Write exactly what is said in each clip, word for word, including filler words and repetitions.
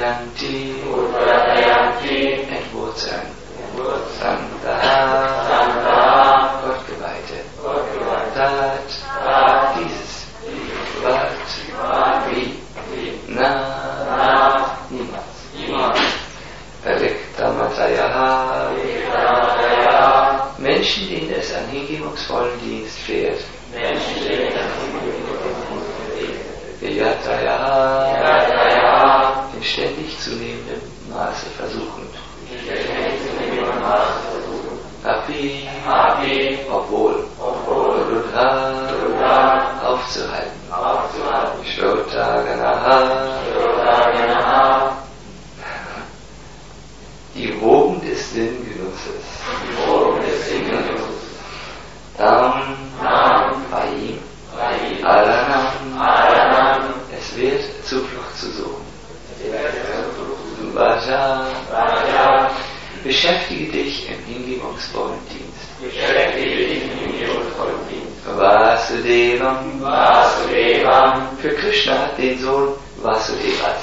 Udradayanti, entwurzeln. Santa, Gottgeweihte. Tat, dieses. Wat, wie. Na, niemals. Rektamatayaha, Menschen, denen es an hingebungsvollen Dienst fehlt. Vijatayaha, in ständig zunehmendem Maße versuchend. Api, obwohl. Rudra, aufzuhalten. Shrotaganaha, die Wogen des Sinngenusses. Tam, bei ihm. Aranam, es wird Zuflucht zu suchen. Vaja, beschäftige dich im hingebungsvollen Dienst. Vasudevam, für Krishna den Sohn Vasudevas.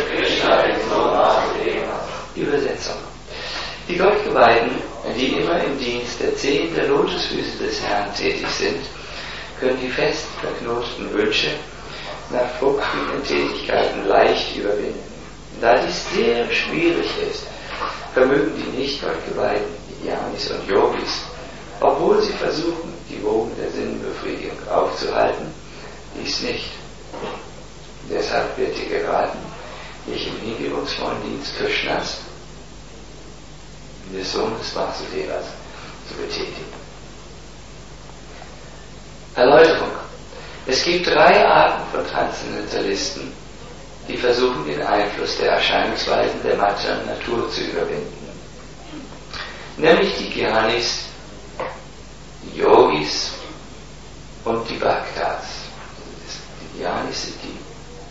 Übersetzung. Die Gottgeweihten, die immer im Dienst der Zehen der Lotusfüße des Herrn tätig sind, können die fest verknoteten Wünsche nach fruchtbaren Tätigkeiten leicht überwinden. Da dies sehr schwierig ist, vermögen die nicht Gottgeweihten, die Jnanis und Yogis, obwohl sie versuchen, die Wogen der Sinnbefriedigung aufzuhalten, dies nicht. Deshalb wird dir geraten, dich im hingebungsvollen Dienst Krishnas, des Sohnes Vasudevas, zu betätigen. Erläuterung. Es gibt drei Arten von Transzendentalisten, die versuchen, den Einfluss der Erscheinungsweisen der materiellen Natur zu überwinden. Nämlich die Gyanis, die Yogis und die Bhaktas. Die Gyanis sind die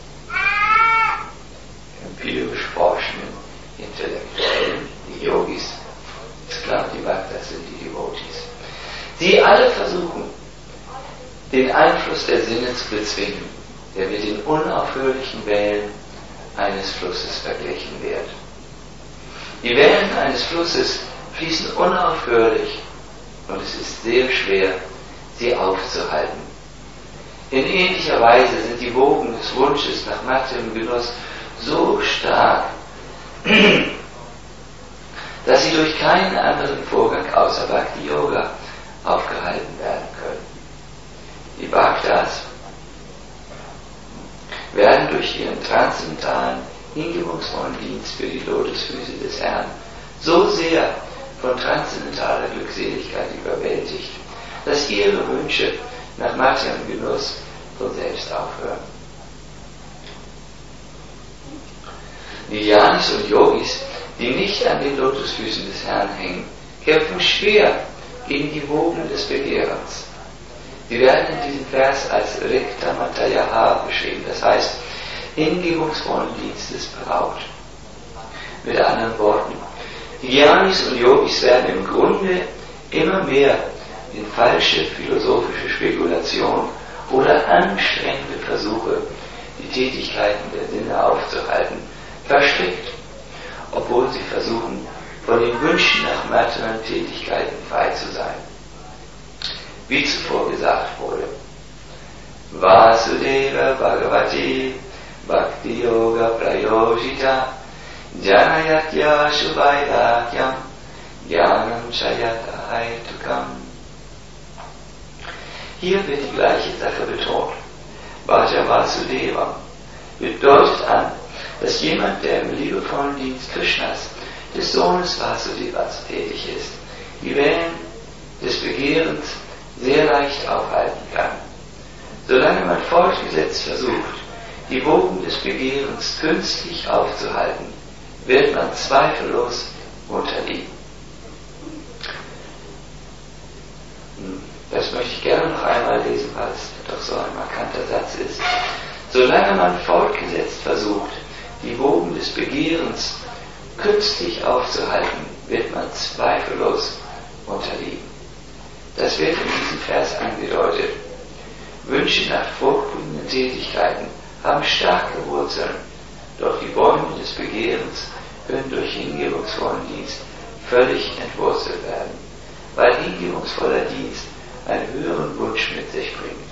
empirisch forschenden Intellektuellen, die Yogis, ist klar, die Bhaktas sind die Devotees. Sie alle versuchen, den Einfluss der Sinne zu bezwingen, der mit den unaufhörlichen Wellen eines Flusses verglichen wird. Die Wellen eines Flusses fließen unaufhörlich und es ist sehr schwer, sie aufzuhalten. In ähnlicher Weise sind die Wogen des Wunsches nach materiellem Genuss so stark, dass sie durch keinen anderen Vorgang außer Bhakti Yoga aufgehalten werden können. Die Bhaktas werden durch ihren transzendentalen, hingebungsvollen Dienst für die Lotusfüße des Herrn so sehr von transzendentaler Glückseligkeit überwältigt, dass ihre Wünsche nach materiellem Genuss von selbst aufhören. Die Jnanis und Yogis, die nicht an den Lotusfüßen des Herrn hängen, kämpfen schwer gegen die Wogen des Begehrens. Sie werden in diesem Vers als Rektamatayaha beschrieben, das heißt hingebungsvollen Dienstes beraubt. Mit anderen Worten, die Jnanis und Yogis werden im Grunde immer mehr in falsche philosophische Spekulation oder anstrengende Versuche, die Tätigkeiten der Sinne aufzuhalten, verstrickt, obwohl sie versuchen, von den Wünschen nach materiellen Tätigkeiten frei zu sein. Wie zuvor gesagt wurde, Vasudeva Bhagavati Bhakti Yoga Prayojita Janayatya Shubhaidakyam Jnanam Chayata Haitukam. Hier wird die gleiche Sache betont. Bhaja Vasudeva bedeutet an, dass jemand, der im liebevollen Dienst Krishnas, des Sohnes Vasudevas, tätig ist, die Wellen des Begehrens sehr leicht aufhalten kann. Solange man fortgesetzt versucht, die Wogen des Begehrens künstlich aufzuhalten, wird man zweifellos unterliegen. Das möchte ich gerne noch einmal lesen, weil es doch so ein markanter Satz ist. Solange man fortgesetzt versucht, die Wogen des Begehrens künstlich aufzuhalten, wird man zweifellos unterliegen. Das wird in diesem Vers angedeutet. Wünsche nach fruchtbringenden Tätigkeiten haben starke Wurzeln, doch die Bäume des Begehrens können durch hingebungsvollen Dienst völlig entwurzelt werden, weil hingebungsvoller Dienst einen höheren Wunsch mit sich bringt.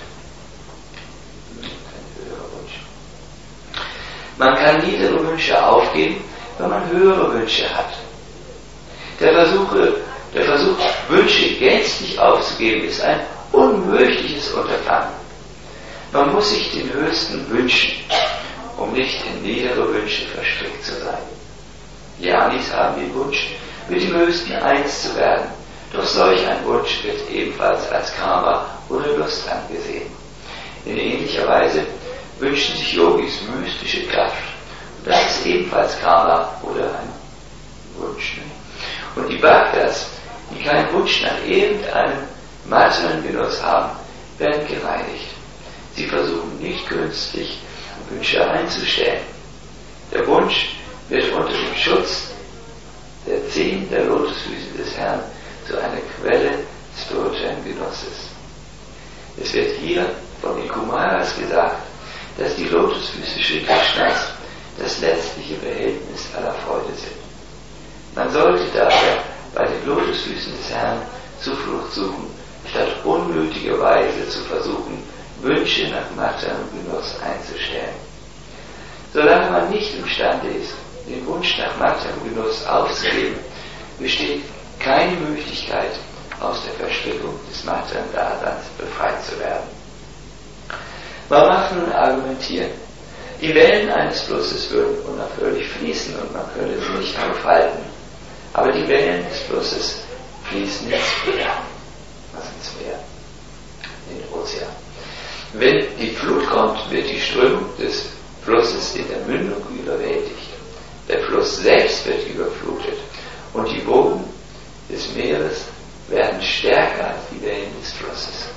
Ein höherer Wunsch. Man kann niedere Wünsche aufgeben, wenn man höhere Wünsche hat. Der Versuch, der Versuch, Wünsche gänzlich aufzugeben, ist ein unmögliches Unterfangen. Man muss sich den höchsten wünschen, um nicht in niedere Wünsche verstrickt zu sein. Die Anis haben den Wunsch, mit dem Höchsten eins zu werden, doch solch ein Wunsch wird ebenfalls als Karma oder Lust angesehen. In ähnlicher Weise wünschen sich Yogis mystische Kraft, und das ist ebenfalls Karma oder ein Wunsch. Und die Bhaktas, die keinen Wunsch nach irgendeinem materiellen Genuss haben, werden gereinigt. Sie versuchen nicht künstlich Wünsche einzustellen. Der Wunsch wird unter dem Schutz der Zehen der Lotusfüße des Herrn zu einer Quelle spirituellen Genusses. Es wird hier von den Kumaras gesagt, dass die Lotusfüße Sri Krishnas das letztliche Behältnis aller Freude sind. Man sollte daher bei den Lotusfüßen des Herrn Zuflucht suchen, statt unnötigerweise zu versuchen, Wünsche nach materiellem Genuss einzustellen. Solange man nicht imstande ist, den Wunsch nach materiellem Genuss aufzugeben, besteht keine Möglichkeit, aus der Verstrickung des materiellen Daseins befreit zu werden. Man mag nun argumentieren, die Wellen eines Flusses würden unaufhörlich fließen und man könnte sie nicht aufhalten. Aber die Wellen des Flusses fließen ins Meer. Was ins Meer? In den Ozean. Wenn die Flut kommt, wird die Strömung des Flusses in der Mündung überwältigt. Der Fluss selbst wird überflutet und die Wogen des Meeres werden stärker als die Wellen des Flusses.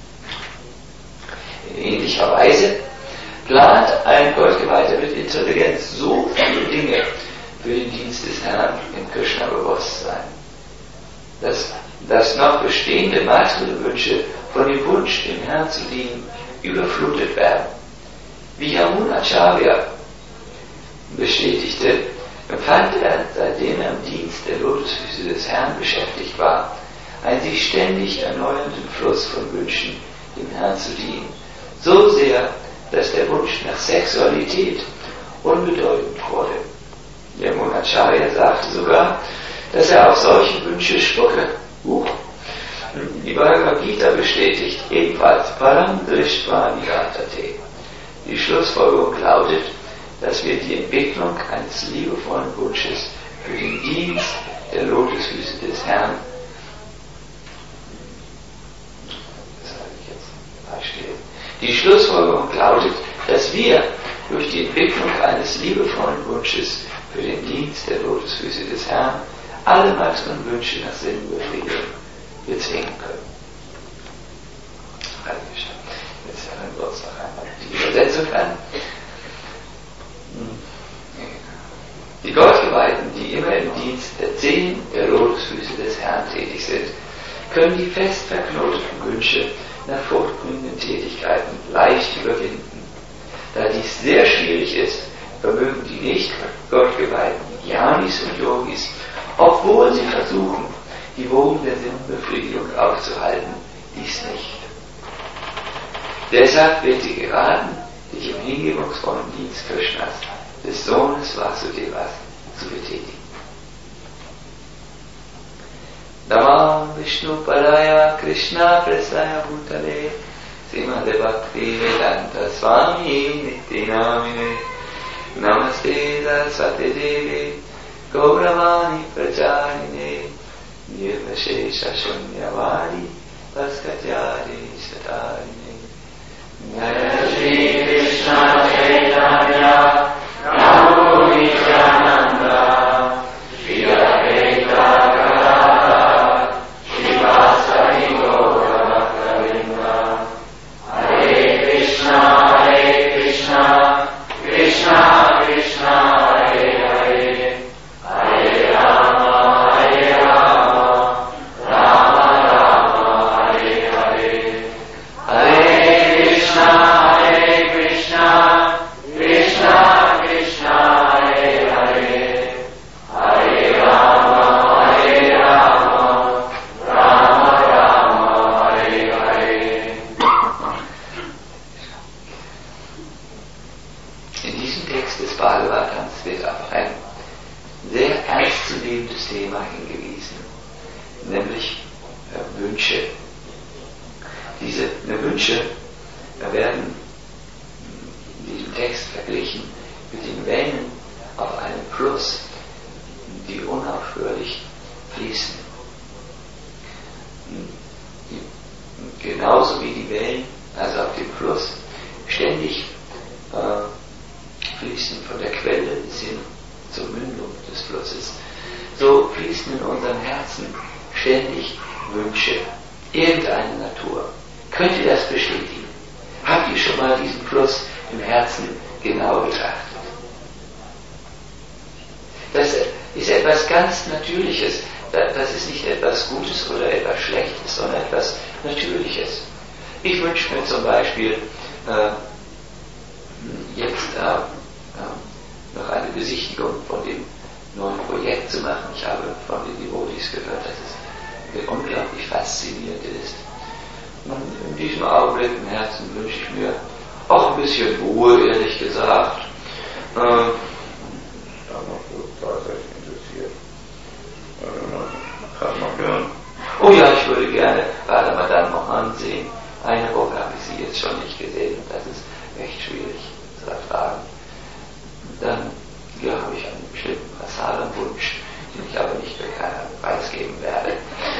In ähnlicher Weise plant ein Gottgeweihter mit Intelligenz so viele Dinge für den Dienst des Herrn im Krishna-Bewusstsein, dass, dass noch bestehende materielle Wünsche von dem Wunsch, dem Herrn zu dienen, überflutet werden. Wie Yamunacharya bestätigte, empfand er, seitdem er im Dienst der Lotusfüße des Herrn beschäftigt war, einen sich ständig erneuernden Fluss von Wünschen, dem Herrn zu dienen, so sehr, dass der Wunsch nach Sexualität unbedeutend wurde. Yamunacharya sagte sogar, dass er auf solche Wünsche spucke. Uh. Die Bhagavad Gita bestätigt ebenfalls Param Drishtva Nivartate. Die Schlussfolgerung lautet, dass wir die Entwicklung eines liebevollen Wunsches für den Dienst der Lotusfüße des Herrn, das habe ich jetzt falsch gelesen, die Schlussfolgerung lautet, dass wir durch die Entwicklung eines liebevollen Wunsches für den Dienst der Lotusfüße des Herrn alle weiteren Wünsche nach Sinnbefriedigung bezwingen können. Jetzt hören wir uns noch einmal die Übersetzung an. Die Gottgeweihten, die immer im Dienst der Zehen der Lotusfüße des Herrn tätig sind, können die fest verknoteten Wünsche nach fruchtbringenden Tätigkeiten leicht überwinden. Da dies sehr schwierig ist, vermögen die nicht Gottgeweihten, Jnanis und Yogis, obwohl sie versuchen, die Wogen der Sinnbefriedigung aufzuhalten, dies nicht. Deshalb wird dir geraten, dich im hingebungsvollen Dienst Krishnas, des Sohnes Vasudevas, zu betätigen. Namam Vishnu Padaya Krishna Prasaya Bhutale Srimade Bhakti Vedanta Swami Nityanamine Namaste Saraswate Devi Gauravani Pracharine Nirvashesha Shunyavadi Vaskatyari Satarine Jaya Shri Krishna Chaitanya Prabhu Nityananda Shri Advaita Gadadhar Srivasadi Gaura Bhaktavinda Hare Krishna Hare Krishna Krishna Krishna Hare Hare Hare Rama Hare Rama Rama Rama Hare Hare Hare Krishna Hare Krishna auf ein sehr ernstzunehmendes Thema hingewiesen, nämlich äh, Wünsche. Diese äh, Wünsche äh, werden in diesem Text verglichen mit den Wellen auf einem Fluss, die unaufhörlich fließen. Die, genauso wie die Wellen, also auf dem Fluss, ständig äh, fließen von der Quelle bis hin zur Mündung des Flusses, so fließen in unserem Herzen ständig Wünsche, irgendeine Natur. Könnt ihr das bestätigen? Habt ihr schon mal diesen Fluss im Herzen genau betrachtet? Das ist etwas ganz Natürliches. Das ist nicht etwas Gutes oder etwas Schlechtes, sondern etwas Natürliches. Ich wünsche mir zum Beispiel äh, jetzt äh, äh, noch eine Besichtigung von dem neuen Projekt zu machen. Ich habe von den Devotis gehört, dass es unglaublich faszinierend ist. Und in diesem Augenblick im Herzen wünsche ich mir auch ein bisschen Ruhe, ehrlich gesagt. Äh, da noch so tatsächlich interessiert. Kann man hören. Oh ja, ich würde gerne Pater Madame Mohan sehen. Eine Woche habe ich sie jetzt schon nicht gesehen und das ist echt schwierig zu ertragen. Dann ja, habe ich einen bestimmten basalen Wunsch, den ich aber nicht für keiner preisgeben werde.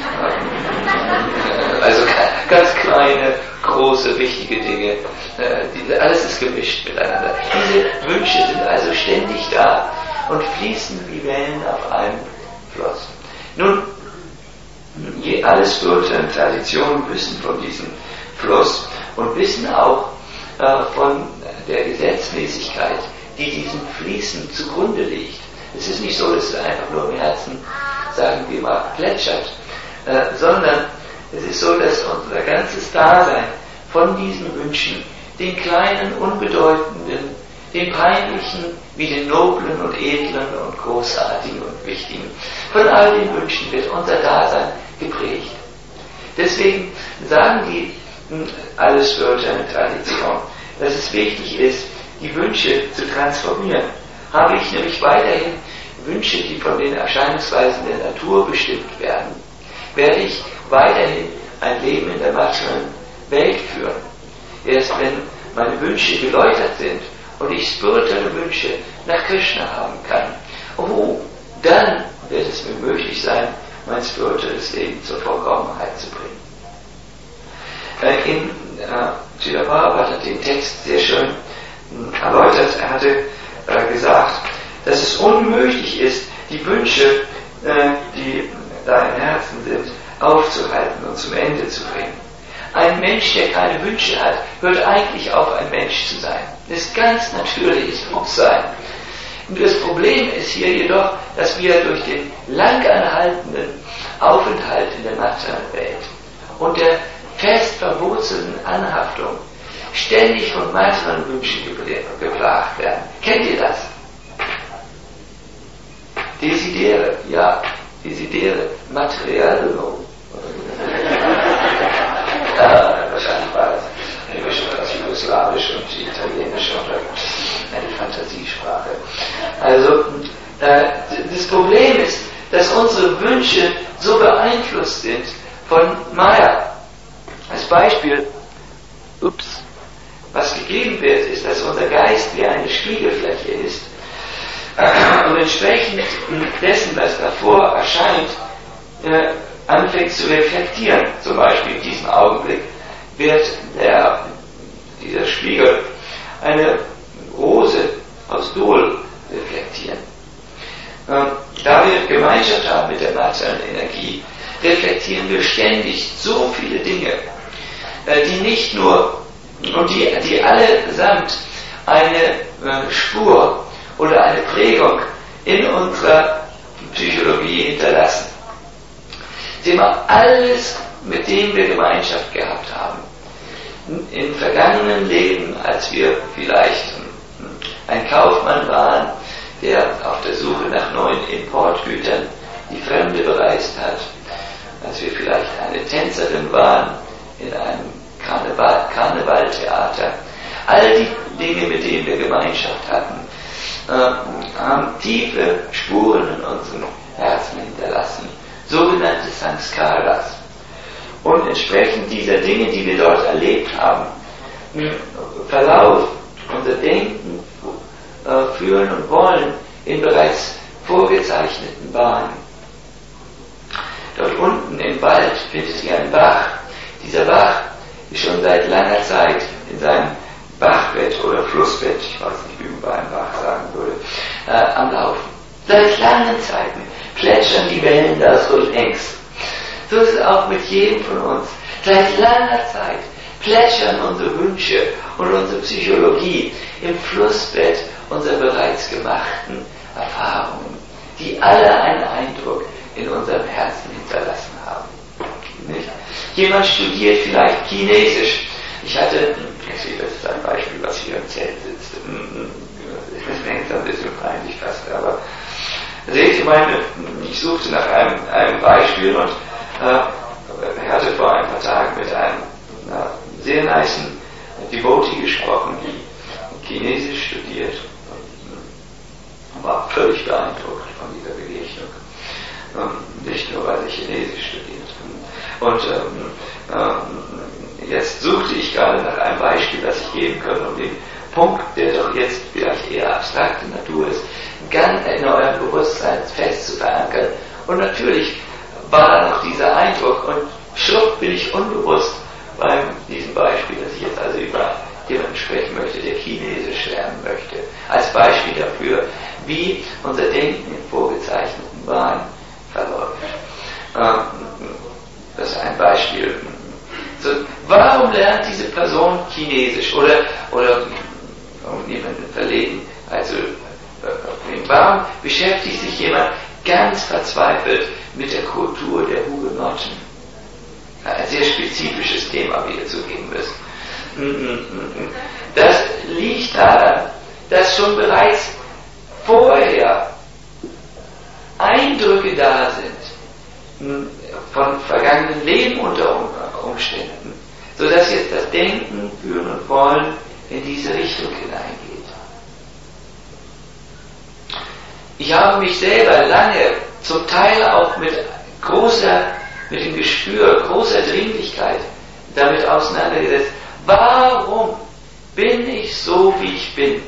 Also ganz kleine, große, wichtige Dinge. Alles ist gemischt miteinander. Diese Wünsche sind also ständig da und fließen wie Wellen auf einem Fluss. Nun, alle spirituellen Traditionen wissen von diesem Fluss und wissen auch äh, von der Gesetzmäßigkeit, die diesem Fließen zugrunde liegt. Es ist nicht so, dass es einfach nur im Herzen, sagen wir mal, plätschert, äh, sondern es ist so, dass unser ganzes Dasein von diesen Wünschen, den kleinen, unbedeutenden, den peinlichen, wie den noblen und edlen und großartigen und wichtigen, von all den Wünschen wird unser Dasein geprägt. Deswegen sagen die alle spirituellen Traditionen, dass es wichtig ist, die Wünsche zu transformieren. Habe ich nämlich weiterhin Wünsche, die von den Erscheinungsweisen der Natur bestimmt werden, werde ich weiterhin ein Leben in der materiellen Welt führen. Erst wenn meine Wünsche geläutert sind und ich spirituelle Wünsche nach Krishna haben kann, oh, dann wird es mir möglich sein, mein spirituelles Leben zur Vollkommenheit zu bringen. Äh, in äh, Srila Prabhupada hat den Text sehr schön äh, erläutert. Er hatte äh, gesagt, dass es unmöglich ist, die Wünsche, äh, die da im Herzen sind, aufzuhalten und zum Ende zu bringen. Ein Mensch, der keine Wünsche hat, hört eigentlich auf, ein Mensch zu sein. Das ist ganz natürliches Bewusstsein. Und das Problem ist hier jedoch, dass wir durch den langanhaltenden Aufenthalt in der materiellen Welt und der fest verwurzelten Anhaftung ständig von materiellen Wünschen geplagt werden. Kennt ihr das? Desidere, ja, desidere, materiello. äh, wahrscheinlich war das eine Mischung aus Jugoslawisch und Italienisch oder eine Fantasiesprache. Also, äh, das Problem ist, dass unsere Wünsche so beeinflusst sind von Maya. Als Beispiel, ups, was gegeben wird, ist, dass unser Geist wie eine Spiegelfläche ist und entsprechend dessen, was davor erscheint, äh, anfängt zu reflektieren. Zum Beispiel in diesem Augenblick wird der, dieser Spiegel eine Rose aus Dol reflektieren. Äh, da wir Gemeinschaft haben mit der materiellen Energie, reflektieren wir ständig so viele Dinge, äh, die nicht nur, und die, die allesamt eine äh, Spur oder eine Prägung in unserer Psychologie hinterlassen. Sehen wir, alles, mit dem wir Gemeinschaft gehabt haben, im vergangenen Leben, als wir vielleicht ein Kaufmann waren, der auf der Suche nach neuen Importgütern die Fremde bereist hat, als wir vielleicht eine Tänzerin waren in einem Karneval, Karnevaltheater, all die Dinge, mit denen wir Gemeinschaft hatten, äh, haben tiefe Spuren in unserem Herzen hinterlassen, sogenannte Sanskaras. Und entsprechend dieser Dinge, die wir dort erlebt haben, Verlauf unser Denken, äh, fühlen und wollen in bereits vorgezeichneten Bahnen. Dort unten im Wald findet ihr einen Bach. Dieser Bach ist schon seit langer Zeit in seinem Bachbett oder Flussbett, ich weiß nicht, wie man bei einem Bach sagen würde, äh, am Laufen. Seit langen Zeiten plätschern die Wellen da so längs. So ist es auch mit jedem von uns. Seit langer Zeit plätschern unsere Wünsche und unsere Psychologie im Flussbett unserer bereits gemachten Erfahrungen, die alle einen Eindruck in unserem Herzen hinterlassen haben. Nicht? Jemand studiert vielleicht Chinesisch. Ich hatte, das ist ein Beispiel, was hier im Zelt sitzt. Das ist mir ein bisschen peinlich fast, aber seht ihr meine, ich suchte nach einem, einem Beispiel und äh, hatte vor ein paar Tagen mit einem na, sehr nicen Devotee gesprochen, die Chinesisch studiert und war völlig beeindruckt von dieser Begegnung. Und nicht nur, weil sie Chinesisch studiert. Und ähm, ähm, jetzt suchte ich gerade nach einem Beispiel, das ich geben könnte, um den Punkt, der doch jetzt vielleicht eher abstrakte Natur ist, ganz in eurem Bewusstsein fest zu verankern. Und natürlich war da noch dieser Eindruck und schwupp bin ich unbewusst bei diesem Beispiel, dass ich jetzt also über jemanden sprechen möchte, der Chinesisch lernen möchte, als Beispiel dafür, wie unser Denken in vorgezeichneten Bahnen verläuft. Das ist ein Beispiel. So, warum lernt diese Person Chinesisch? Oder, oder um jemanden verlegen, also warum beschäftigt sich jemand ganz verzweifelt mit der Kultur der Hugenotten? Ein sehr spezifisches Thema, wie ihr zugeben müsst. Das liegt daran, dass schon bereits vorher Eindrücke da sind von vergangenen Leben unter Umständen, sodass jetzt das Denken, Fühlen und Wollen in diese Richtung hineingeht. Ich habe mich selber lange, zum Teil auch mit großer, mit dem Gespür großer Dringlichkeit damit auseinandergesetzt. Warum bin ich so, wie ich bin?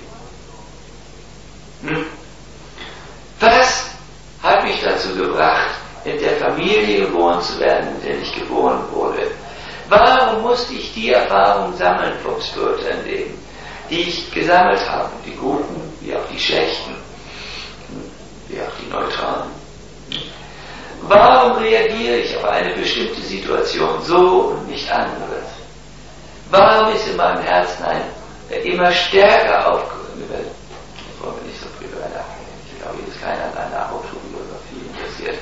Hm? Was hat mich dazu gebracht, in der Familie geboren zu werden, in der ich geboren wurde? Warum musste ich die Erfahrungen sammeln vom spirituellen Leben, die ich gesammelt habe, die guten wie auch die schlechten, wie auch die neutralen? Warum reagiere ich auf eine bestimmte Situation so und nicht anders? Warum ist in meinem Herzen ein immer stärker aufgehoben? Ich wollte nicht so viel über nachdenken. Ich glaube, hier ist keiner an einer Autobiografie interessiert.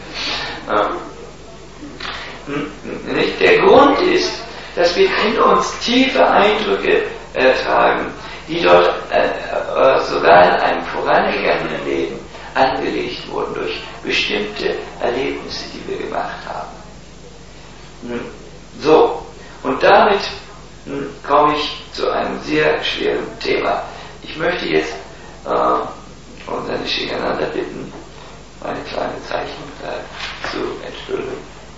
Ähm, nicht? Der Grund ist, dass wir in uns tiefe Eindrücke äh, tragen, die dort äh, äh, sogar in einem vorangegangenen Leben angelegt wurden durch bestimmte Erlebnisse, die wir gemacht haben. So, und damit komme ich zu einem sehr schweren Thema. Ich möchte jetzt äh, unseren Shigananda bitten, eine kleine Zeichnung dazu entfüllen.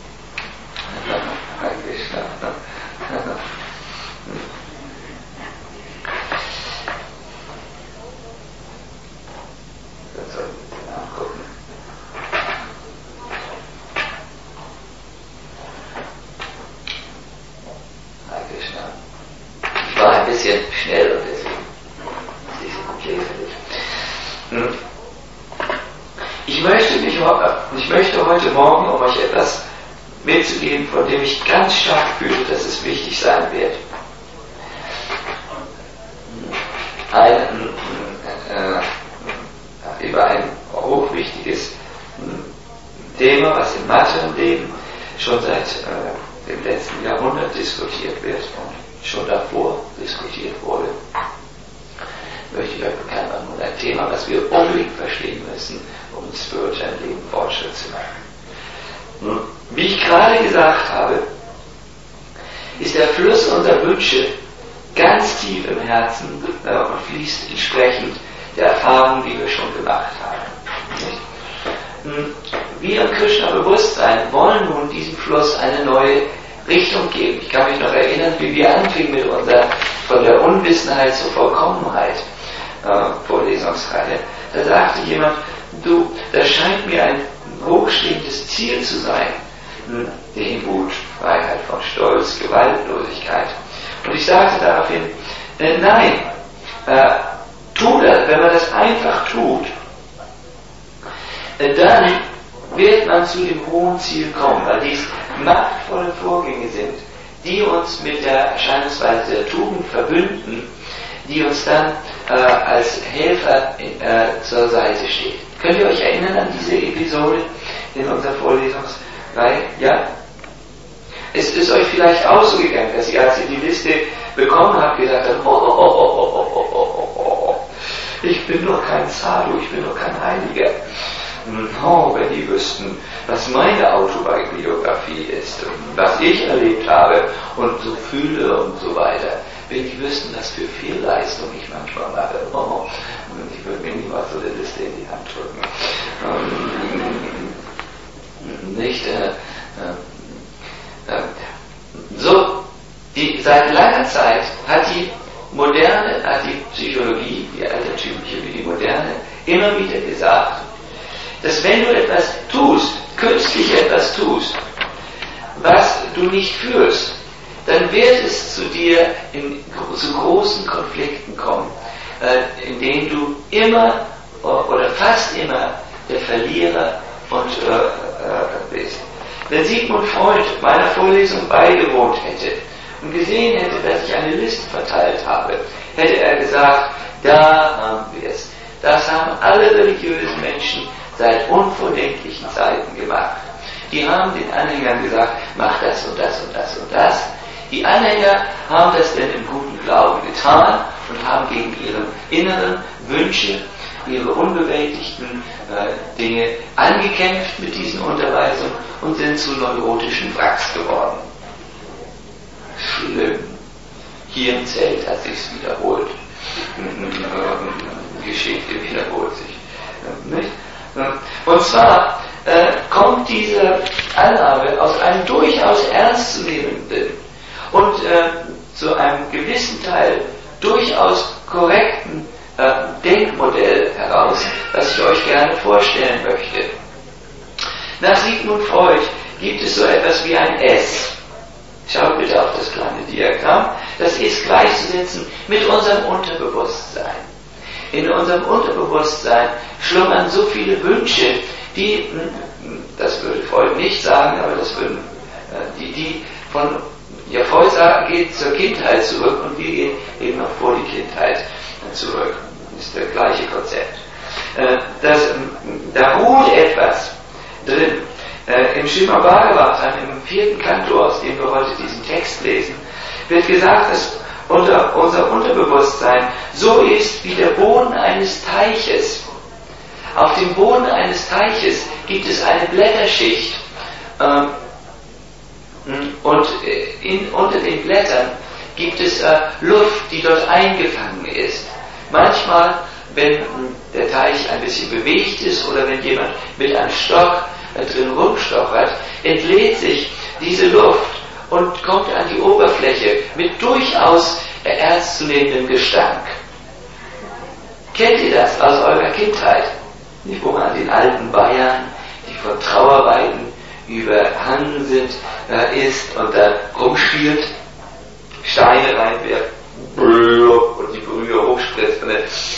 Das soll ich nachgucken. Ich war ein bisschen schnell und deswegen ist es kläglich. Ich möchte mich ich möchte heute Morgen, um euch etwas mitzugeben, von dem ich ganz stark fühle, dass es wichtig sein wird. Ein, äh, über ein hochwichtiges Thema, was im Mathe-Leben schon seit äh, dem letzten Jahrhundert diskutiert wird und schon davor diskutiert wurde. Möchte ich euch bekannt machen, und ein Thema, was wir unbedingt verstehen müssen, um das spirituelle Leben Fortschritt zu machen. Wie ich gerade gesagt habe, ist der Fluss unserer Wünsche ganz tief im Herzen äh, und fließt entsprechend der Erfahrungen, die wir schon gemacht haben. Wir im Krishna-Bewusstsein wollen nun diesem Fluss eine neue Richtung geben. Ich kann mich noch erinnern, wie wir anfingen mit unserer von der Unwissenheit zur Vollkommenheit äh, Vorlesungsreihe. Da sagte jemand, du, das scheint mir ein hochstehendes Ziel zu sein. Demut, Freiheit von Stolz, Gewaltlosigkeit. Und ich sagte daraufhin, äh, nein, äh, tu das, wenn man das einfach tut, äh, dann wird man zu dem hohen Ziel kommen, weil dies machtvolle Vorgänge sind, die uns mit der Erscheinungsweise der Tugend verbünden, die uns dann äh, als Helfer äh, zur Seite steht. Könnt ihr euch erinnern an diese Episode in unserer Vorlesungsreihe? Ja? Es ist euch vielleicht auch so gegangen, dass ihr, als ihr die Liste bekommen habt, gesagt habt, oh, oh, oh, oh, oh, oh, oh, oh, ich bin doch kein Sadhu, ich bin doch kein Heiliger. Oh, wenn die wüssten, was meine Autobiografie ist, was ich erlebt habe und so fühle und so weiter. Wenn die wüssten, was für Fehlleistung ich manchmal mache, oh, ich würde mir niemals so eine Liste in die Hand drücken. Ähm, nicht, äh, äh, so, die, seit langer Zeit hat die moderne, hat die Psychologie, die altertümliche wie die moderne, immer wieder gesagt, dass wenn du etwas tust, künstlich etwas tust, was du nicht fühlst, dann wird es zu dir in, zu großen Konflikten kommen, äh, in denen du immer oder fast immer der Verlierer und, äh, äh, bist. Wenn Sigmund Freud meiner Vorlesung beigewohnt hätte und gesehen hätte, dass ich eine Liste verteilt habe, hätte er gesagt, da haben wir es. Das haben alle religiösen Menschen seit unvordenklichen Zeiten gemacht. Die haben den Anhängern gesagt, mach das und das und das und das. Die Anhänger haben das denn im guten Glauben getan und haben gegen ihre inneren Wünsche, ihre unbewältigten äh, Dinge angekämpft mit diesen Unterweisungen und sind zu neurotischen Wracks geworden. Schlimm. Hier im Zelt hat sich's wiederholt. Die Geschichte wiederholt sich. Nicht? Und zwar äh, kommt diese Annahme aus einem durchaus ernstzunehmenden und äh, zu einem gewissen Teil durchaus korrekten äh, Denkmodell heraus, was ich euch gerne vorstellen möchte. Nach Sigmund Freud gibt es so etwas wie ein S. Schaut bitte auf das kleine Diagramm. Das ist gleichzusetzen mit unserem Unterbewusstsein. In unserem Unterbewusstsein schlummern so viele Wünsche, die, das würde Freud nicht sagen, aber das würden, die, die von, ja, Freud geht zur Kindheit zurück und wir gehen eben noch vor die Kindheit zurück. Das ist das gleiche Konzept. Das, da ruht etwas drin. Im Srimad Bhagavatam, im vierten Kanto, aus dem wir heute diesen Text lesen, wird gesagt, dass unser, unser Unterbewusstsein so ist wie der Boden eines Teiches. Auf dem Boden eines Teiches gibt es eine Blätterschicht ähm, und in, unter den Blättern gibt es äh, Luft, die dort eingefangen ist. Manchmal, wenn der Teich ein bisschen bewegt ist oder wenn jemand mit einem Stock äh, drin rumstochert, entlädt sich diese Luft und kommt an die Oberfläche mit durchaus äh, ernstzunehmendem Gestank. Kennt ihr das aus eurer Kindheit? Nicht, wo man an den alten Bayern, die von Trauerweiden überhangen sind, äh, ist und da rumspielt, Steine reinwirft und die Brühe hochspritzt und dann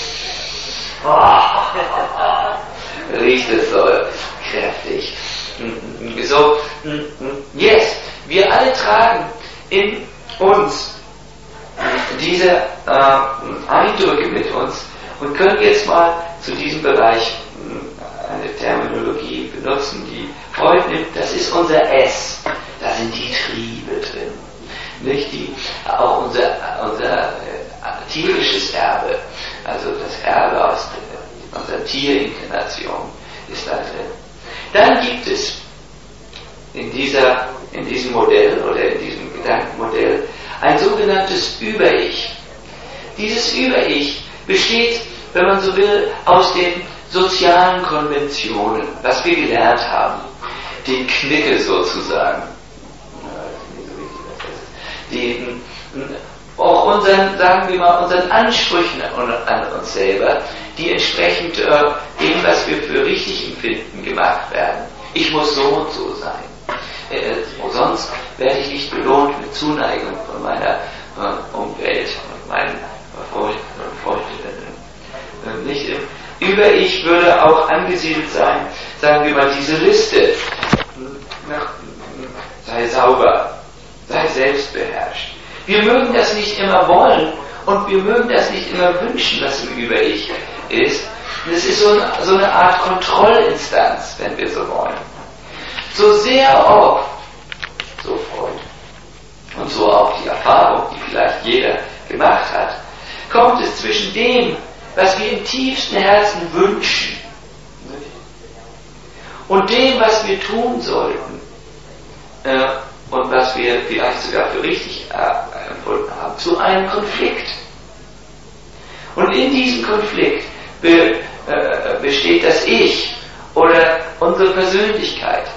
oh, riecht es so kräftig. So, yes, wir alle tragen in uns diese äh, Eindrücke mit uns und können jetzt mal zu diesem Bereich eine Terminologie benutzen, die Freud nimmt. Das ist unser S. Da sind die Triebe drin. Nicht die, auch unser, unser äh, tierisches Erbe, also das Erbe aus der, unserer Tierinkarnation ist da drin. Dann gibt es in, dieser, in diesem Modell oder in diesem Gedankenmodell ein sogenanntes Über-Ich. Dieses Über-Ich besteht wenn man so will, aus den sozialen Konventionen, was wir gelernt haben, den Knicke sozusagen, die, auch unseren, sagen wir mal, unseren Ansprüchen an uns selber, die entsprechend äh, dem, was wir für richtig empfinden, gemacht werden. Ich muss so und so sein. Äh, sonst werde ich nicht belohnt mit Zuneigung von meiner äh, Umwelt und meinen Freunden und Freundinnen. Äh, nicht im Über-Ich würde auch angesiedelt sein, sagen wir mal, diese Liste. Sei sauber, sei selbstbeherrscht. Wir mögen das nicht immer wollen und wir mögen das nicht immer wünschen, was im Über-Ich ist. Und es ist so eine, so eine Art Kontrollinstanz, wenn wir so wollen. So sehr oft, so Freud, und so auch die Erfahrung, die vielleicht jeder gemacht hat, kommt es zwischen dem, was wir im tiefsten Herzen wünschen, und dem, was wir tun sollten, äh, und was wir vielleicht sogar für richtig äh, empfunden haben, zu einem Konflikt. Und in diesem Konflikt be, äh, besteht das Ich oder unsere Persönlichkeit.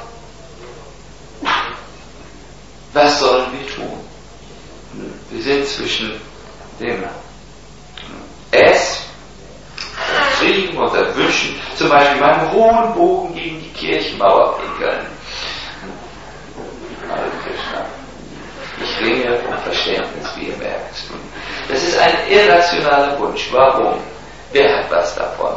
Was sollen wir tun? Wir sind zwischen dem Es, Trieben und das Wünschen, zum Beispiel beim hohen Bogen gegen die Kirchenmauer pinkeln. Ich ringe um Verständnis, wie ihr merkt. Das ist ein irrationaler Wunsch. Warum? Wer hat was davon?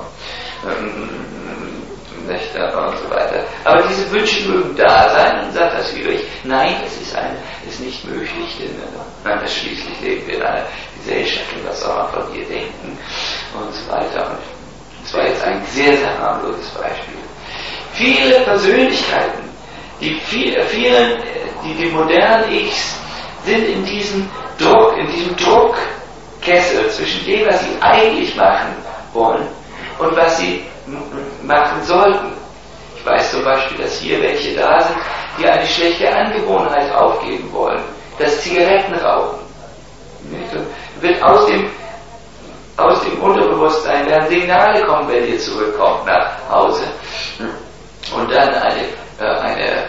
Nicht, und so weiter. Aber diese Wünsche mögen da sein, und sagt das Über-Ich. Nein, es ist, ein, ist nicht möglich, denn nein, schließlich leben wir in einer Gesellschaft und was soll man von ihr denken und so weiter. Und das war jetzt ein sehr, sehr harmloses Beispiel. Viele Persönlichkeiten, die viel, vielen, die, die modernen Ichs, sind in diesem Druck, in diesem Druckkessel zwischen dem, was sie eigentlich machen wollen und was sie machen sollten. Ich weiß zum Beispiel, dass hier welche da sind, die eine schlechte Angewohnheit aufgeben wollen, das Zigarettenrauchen. Und wird aus dem, aus dem Unterbewusstsein werden Signale kommen, wenn ihr zurückkommt nach Hause. Und dann eine, eine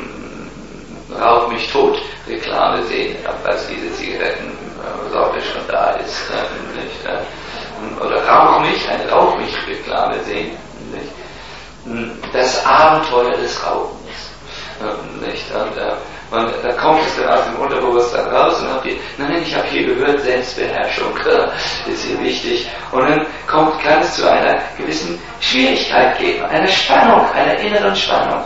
Rauch mich tot Reklame sehen, was diese Zigarettensorte schon da ist. Nicht? Oder Rauch mich, eine Rauch mich Reklame sehen. Nicht? Das Abenteuer des Rauchens. Nicht? Und, und da kommt es dann aus dem Unterbewusstsein raus und habt ihr, nein, ich habe hier gehört, Selbstbeherrschung ist hier wichtig. Und dann kommt, kann es zu einer gewissen Schwierigkeit geben, einer Spannung, einer inneren Spannung.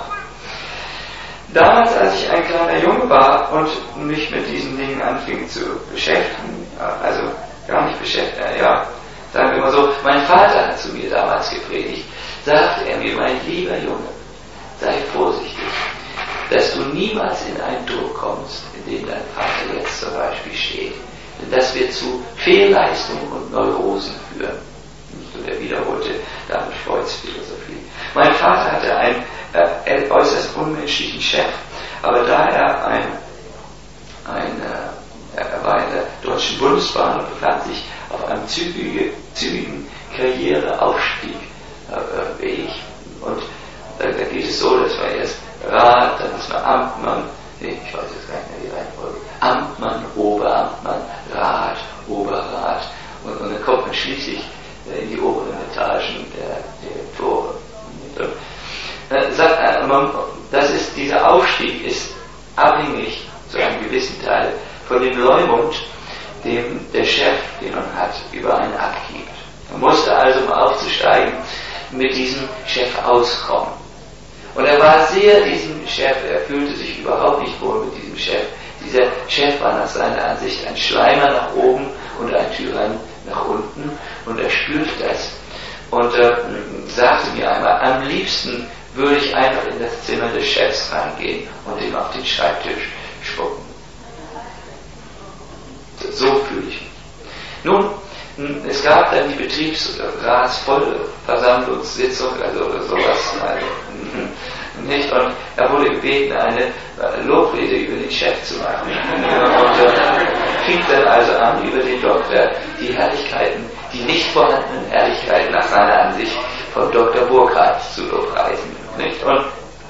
Damals, als ich ein kleiner Junge war und mich mit diesen Dingen anfing zu beschäftigen, also gar nicht beschäftigen, ja, sagen wir mal so, mein Vater hat zu mir damals gepredigt, sagte er mir, mein lieber Junge, sei vorsichtig, dass du niemals in einen Druck kommst, in dem dein Vater jetzt zum Beispiel steht. Denn das wird zu Fehlleistungen und Neurosen führen. Und er wiederholte damit Freuds Philosophie. Mein Vater hatte einen äh, äußerst unmenschlichen Chef, aber da er ein, ein äh, er war in der Deutschen Bundesbahn und befand sich auf einem zügige, zügigen Karriereaufstieg äh, Weg. Und da, da geht es so, dass man erst Rat, dann ist man Amtmann, nee, ich weiß jetzt gar nicht mehr die Reihenfolge, Amtmann, Oberamtmann, Rat, Oberrat, und, und dann kommt man schließlich äh, in die oberen Etagen der, der Tore. Und, äh, sagt, äh, man, das ist, dieser Aufstieg ist abhängig zu einem gewissen Teil von dem Leumund, dem der Chef, den man hat, über einen abgibt. Man musste also, um aufzusteigen, mit diesem Chef auskommen. Und er war sehr diesem Chef, er fühlte sich überhaupt nicht wohl mit diesem Chef. Dieser Chef war nach seiner Ansicht ein Schleimer nach oben und ein Tyrann nach unten, und er spürte das und äh, sagte mir einmal, am liebsten würde ich einfach in das Zimmer des Chefs reingehen und ihm auf den Schreibtisch spucken. So fühle ich mich. Nun, es gab dann die Betriebsratsvollversammlungssitzung, also oder sowas, also, nicht? Und er wurde gebeten, eine Lobrede über den Chef zu machen. Und äh, fing dann also an, über den Doktor die Herrlichkeiten die nicht vorhandenen Herrlichkeiten nach seiner Ansicht von Doktor Burkhardt zu lobpreisen. Nicht? Und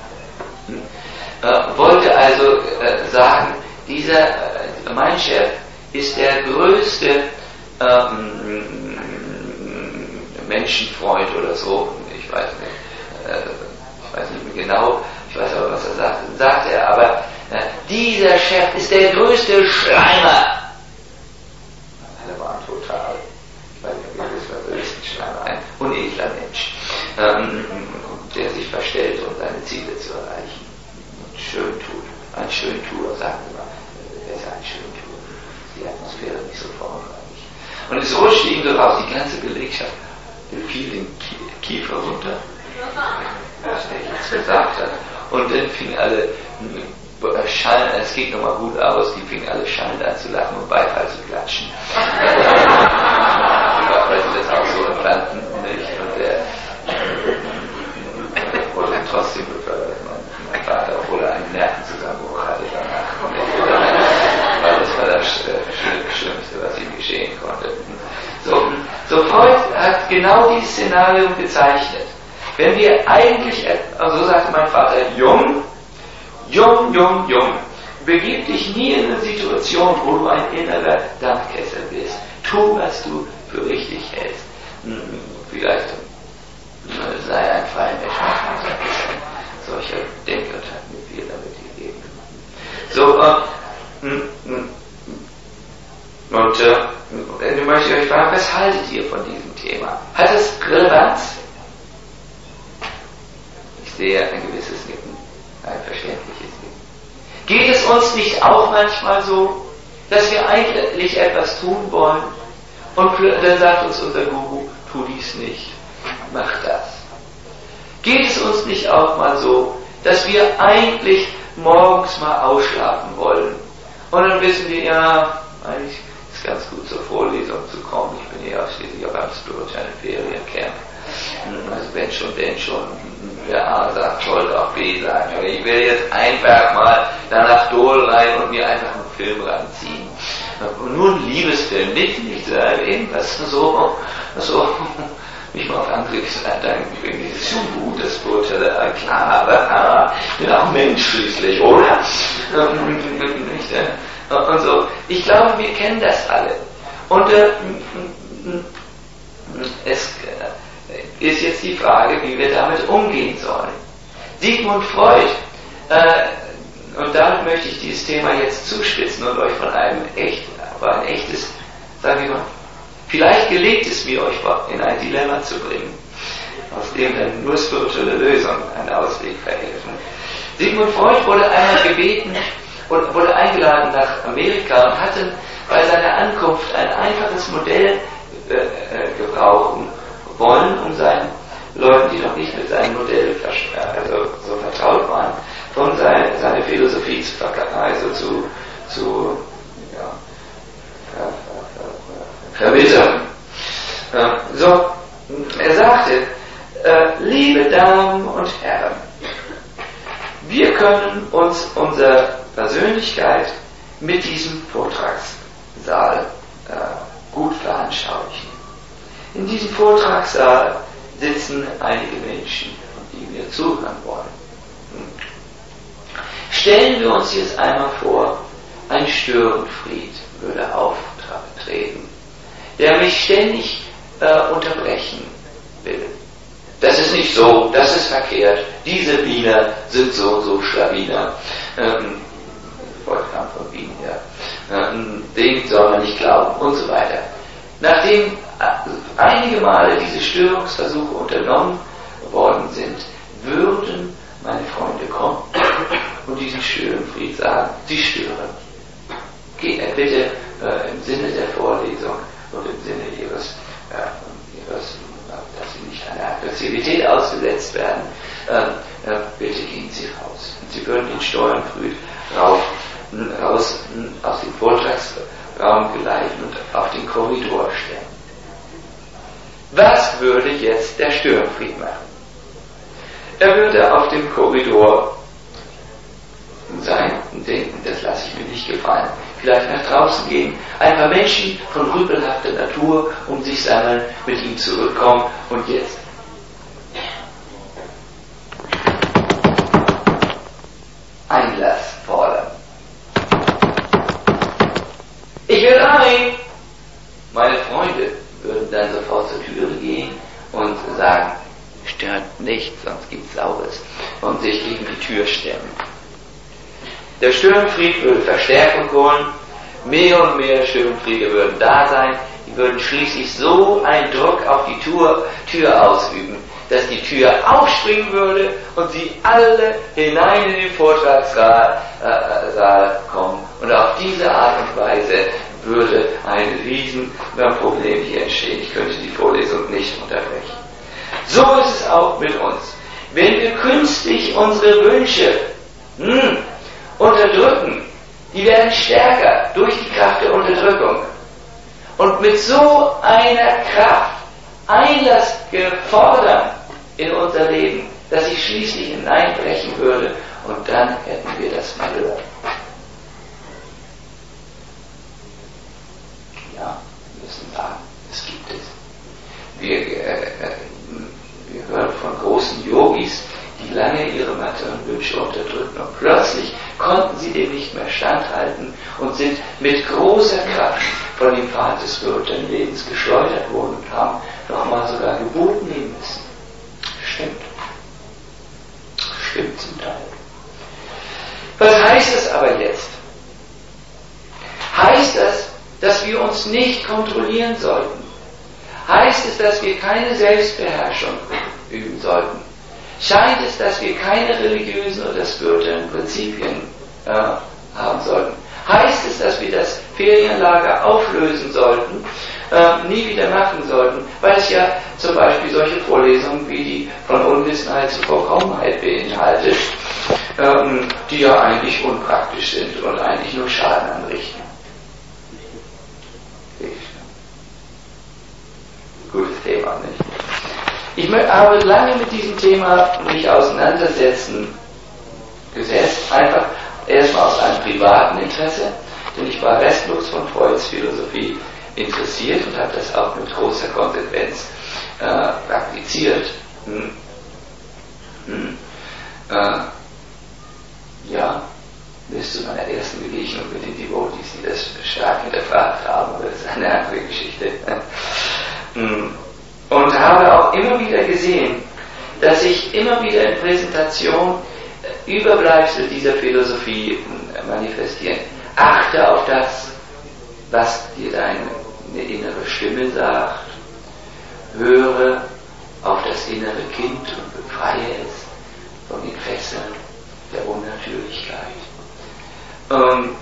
äh, wollte also äh, sagen, dieser, äh, mein Chef ist der größte ähm, Menschenfreund oder so, ich weiß nicht, äh, ich weiß nicht mehr genau, ich weiß aber, was er sagte, sagt er, aber äh, dieser Chef ist der größte Schleimer. Alle waren total, ich weiß nicht, wie das war, der größte Schleimer, ein unedler Mensch, ähm, der sich verstellt, um seine Ziele zu erreichen. Und schön tut, ein Schöntuer, sagen wir mal, wer ist ein Schöntuer? Die Atmosphäre nicht so formreich. Und es rutschte ihm so raus, die ganze Belegschaft fiel den Kiefer runter, was er jetzt gesagt hat. Und dann fingen alle schallend, es ging nochmal gut aus, die fingen alle schallend an zu lachen und Beifall zu klatschen. Weil sie das auch so empfanden, nicht? Und der wurde trotzdem befördert. Mein Vater, obwohl er einen Nervenzusammenbruch hatte danach. Weil das war das Schlimmste, was ihm geschehen konnte. So, so Freud hat genau dieses Szenario gezeichnet. Wenn wir eigentlich, also so sagte mein Vater, jung, jung, jung, jung, begib dich nie in eine Situation, wo du ein innerer Dampfkessel bist. Tu, was du für richtig hältst. Vielleicht sei ein freier Mensch, solcher Denkert hat mir viel damit gegeben. So, äh, und äh, nun möchte ich euch fragen, was haltet ihr von diesem Thema? Hat es Relevanz? Ich sehe ein gewisses Nicken, ein verständliches Nicken. Geht es uns nicht auch manchmal so, dass wir eigentlich etwas tun wollen und dann sagt uns unser Guru, tu dies nicht, mach das. Geht es uns nicht auch mal so, dass wir eigentlich morgens mal ausschlafen wollen und dann wissen wir, ja, eigentlich ist ganz gut zur Vorlesung zu kommen, ich bin ja schließlich auch am spirituellen Feriencamp. Also wenn schon, denn schon, der A sagt, sollte auch B sagen. Aber ich will jetzt einfach mal da nach Dole rein und mir einfach einen Film ranziehen. Und nur ein Liebesfilm, nicht, nicht so irgendwas so, so, nicht mal auf andere gesagt, irgendwie ist schon gut, das Spirituelle, klar, aber ah, ich bin auch Mensch schließlich, oder? Und so. Ich glaube, wir kennen das alle. Und äh, es ist jetzt die Frage, wie wir damit umgehen sollen. Sigmund Freud, äh, und damit möchte ich dieses Thema jetzt zuspitzen und euch von einem echt, aber ein echtes, sagen wir mal, vielleicht gelingt es mir, euch in ein Dilemma zu bringen, aus dem dann nur spirituelle Lösungen einen Ausweg verhelfen. Sigmund Freud wurde einmal gebeten und wurde eingeladen nach Amerika und hatte bei seiner Ankunft ein einfaches Modell äh, äh, gebrauchen wollen, um seinen Leuten, die noch nicht mit seinem Modell also so vertraut waren, von seine, seine Philosophie zu verkaufen, also zu, zu ja, ver, ver, ver, verwissern. Äh, so, er sagte, äh, liebe Damen und Herren, wir können uns unsere Persönlichkeit mit diesem Vortragssaal äh, gut veranschaulichen. In diesem Vortragssaal sitzen einige Menschen, die mir zuhören wollen. Stellen wir uns jetzt einmal vor, ein Störenfried würde auftreten, der mich ständig äh, unterbrechen will. Das ist nicht so, das ist verkehrt, diese Wiener sind so und so Schlawiner. Ähm, Wolfgang von Wien, ja. Ähm, dem soll man nicht glauben und so weiter. Nachdem einige Male diese Störungsversuche unternommen worden sind, würden meine Freunde kommen und diesen Störenfried sagen, sie stören. Geht bitte äh, im Sinne der Vorlesung und im Sinne ihres, äh, ihres dass sie nicht einer Aggressivität ausgesetzt werden, äh, äh, bitte gehen Sie raus. Und sie würden den Störenfried rauf, raus aus dem Vortragsraum geleiten und auf den Korridor stellen. Was würde jetzt der Störenfried machen? Er würde auf dem Korridor sein und denken, das lasse ich mir nicht gefallen. vielleicht nach draußen gehen, ein paar Menschen von rüpelhafter Natur um sich sammeln, mit ihm zurückkommen und jetzt Einlass fordern. Ich will rein! Meine Freunde würden dann sofort zur Türe gehen und sagen, stört nicht, sonst gibt's Saures, und sich gegen die Tür stemmen. Der Störenfried würde Verstärkung holen, mehr und mehr Störenfriede würden da sein, die würden schließlich so einen Druck auf die Tür, Tür ausüben, dass die Tür aufspringen würde und sie alle hinein in den Vortragssaal äh, Saal kommen. Und auf diese Art und Weise würde ein riesen Problem hier entstehen. Ich könnte die Vorlesung nicht unterbrechen. So ist es auch mit uns. Wenn wir künstlich unsere Wünsche hm, unterdrücken, die werden stärker durch die Kraft der Unterdrückung. Und mit so einer Kraft Einlass gefordert in unser Leben, dass ich schließlich hineinbrechen würde, und dann hätten wir das Malheur. Ja, wir müssen sagen, es gibt es. Wir, äh, wir hören von großen Yogis, die lange ihre materiellen Wünsche unterdrückten, und plötzlich konnten sie dem nicht mehr standhalten und sind mit großer Kraft von dem Pfad des spirituellen Lebens geschleudert worden und haben nochmal sogar Geburt nehmen müssen. Stimmt. Stimmt zum Teil. Was heißt das aber jetzt? Heißt das, dass wir uns nicht kontrollieren sollten? Heißt es, dass wir keine Selbstbeherrschung üben sollten? Scheint es, dass wir keine religiösen oder spirituellen Prinzipien äh, haben sollten? Heißt es, dass wir das Ferienlager auflösen sollten, äh, nie wieder machen sollten, weil es ja zum Beispiel solche Vorlesungen wie die von Unwissenheit zur Vollkommenheit beinhaltet, ähm, die ja eigentlich unpraktisch sind und eigentlich nur Schaden anrichten. Gutes Thema, nicht? Ich habe lange mit diesem Thema mich auseinandersetzen gesetzt, einfach erstmal aus einem privaten Interesse, denn ich war restlos von Freuds Philosophie interessiert und habe das auch mit großer Konsequenz äh, praktiziert. Hm. Hm. Äh, ja, bis zu meiner ersten Begegnung mit den Devotees, die das stark hinterfragt haben, aber das ist eine andere Geschichte. hm. Und habe auch immer wieder gesehen, dass sich immer wieder in Präsentationen Überbleibsel dieser Philosophie manifestieren. Achte auf das, was dir deine innere Stimme sagt. Höre auf das innere Kind und befreie es von den Fesseln der Unnatürlichkeit. Und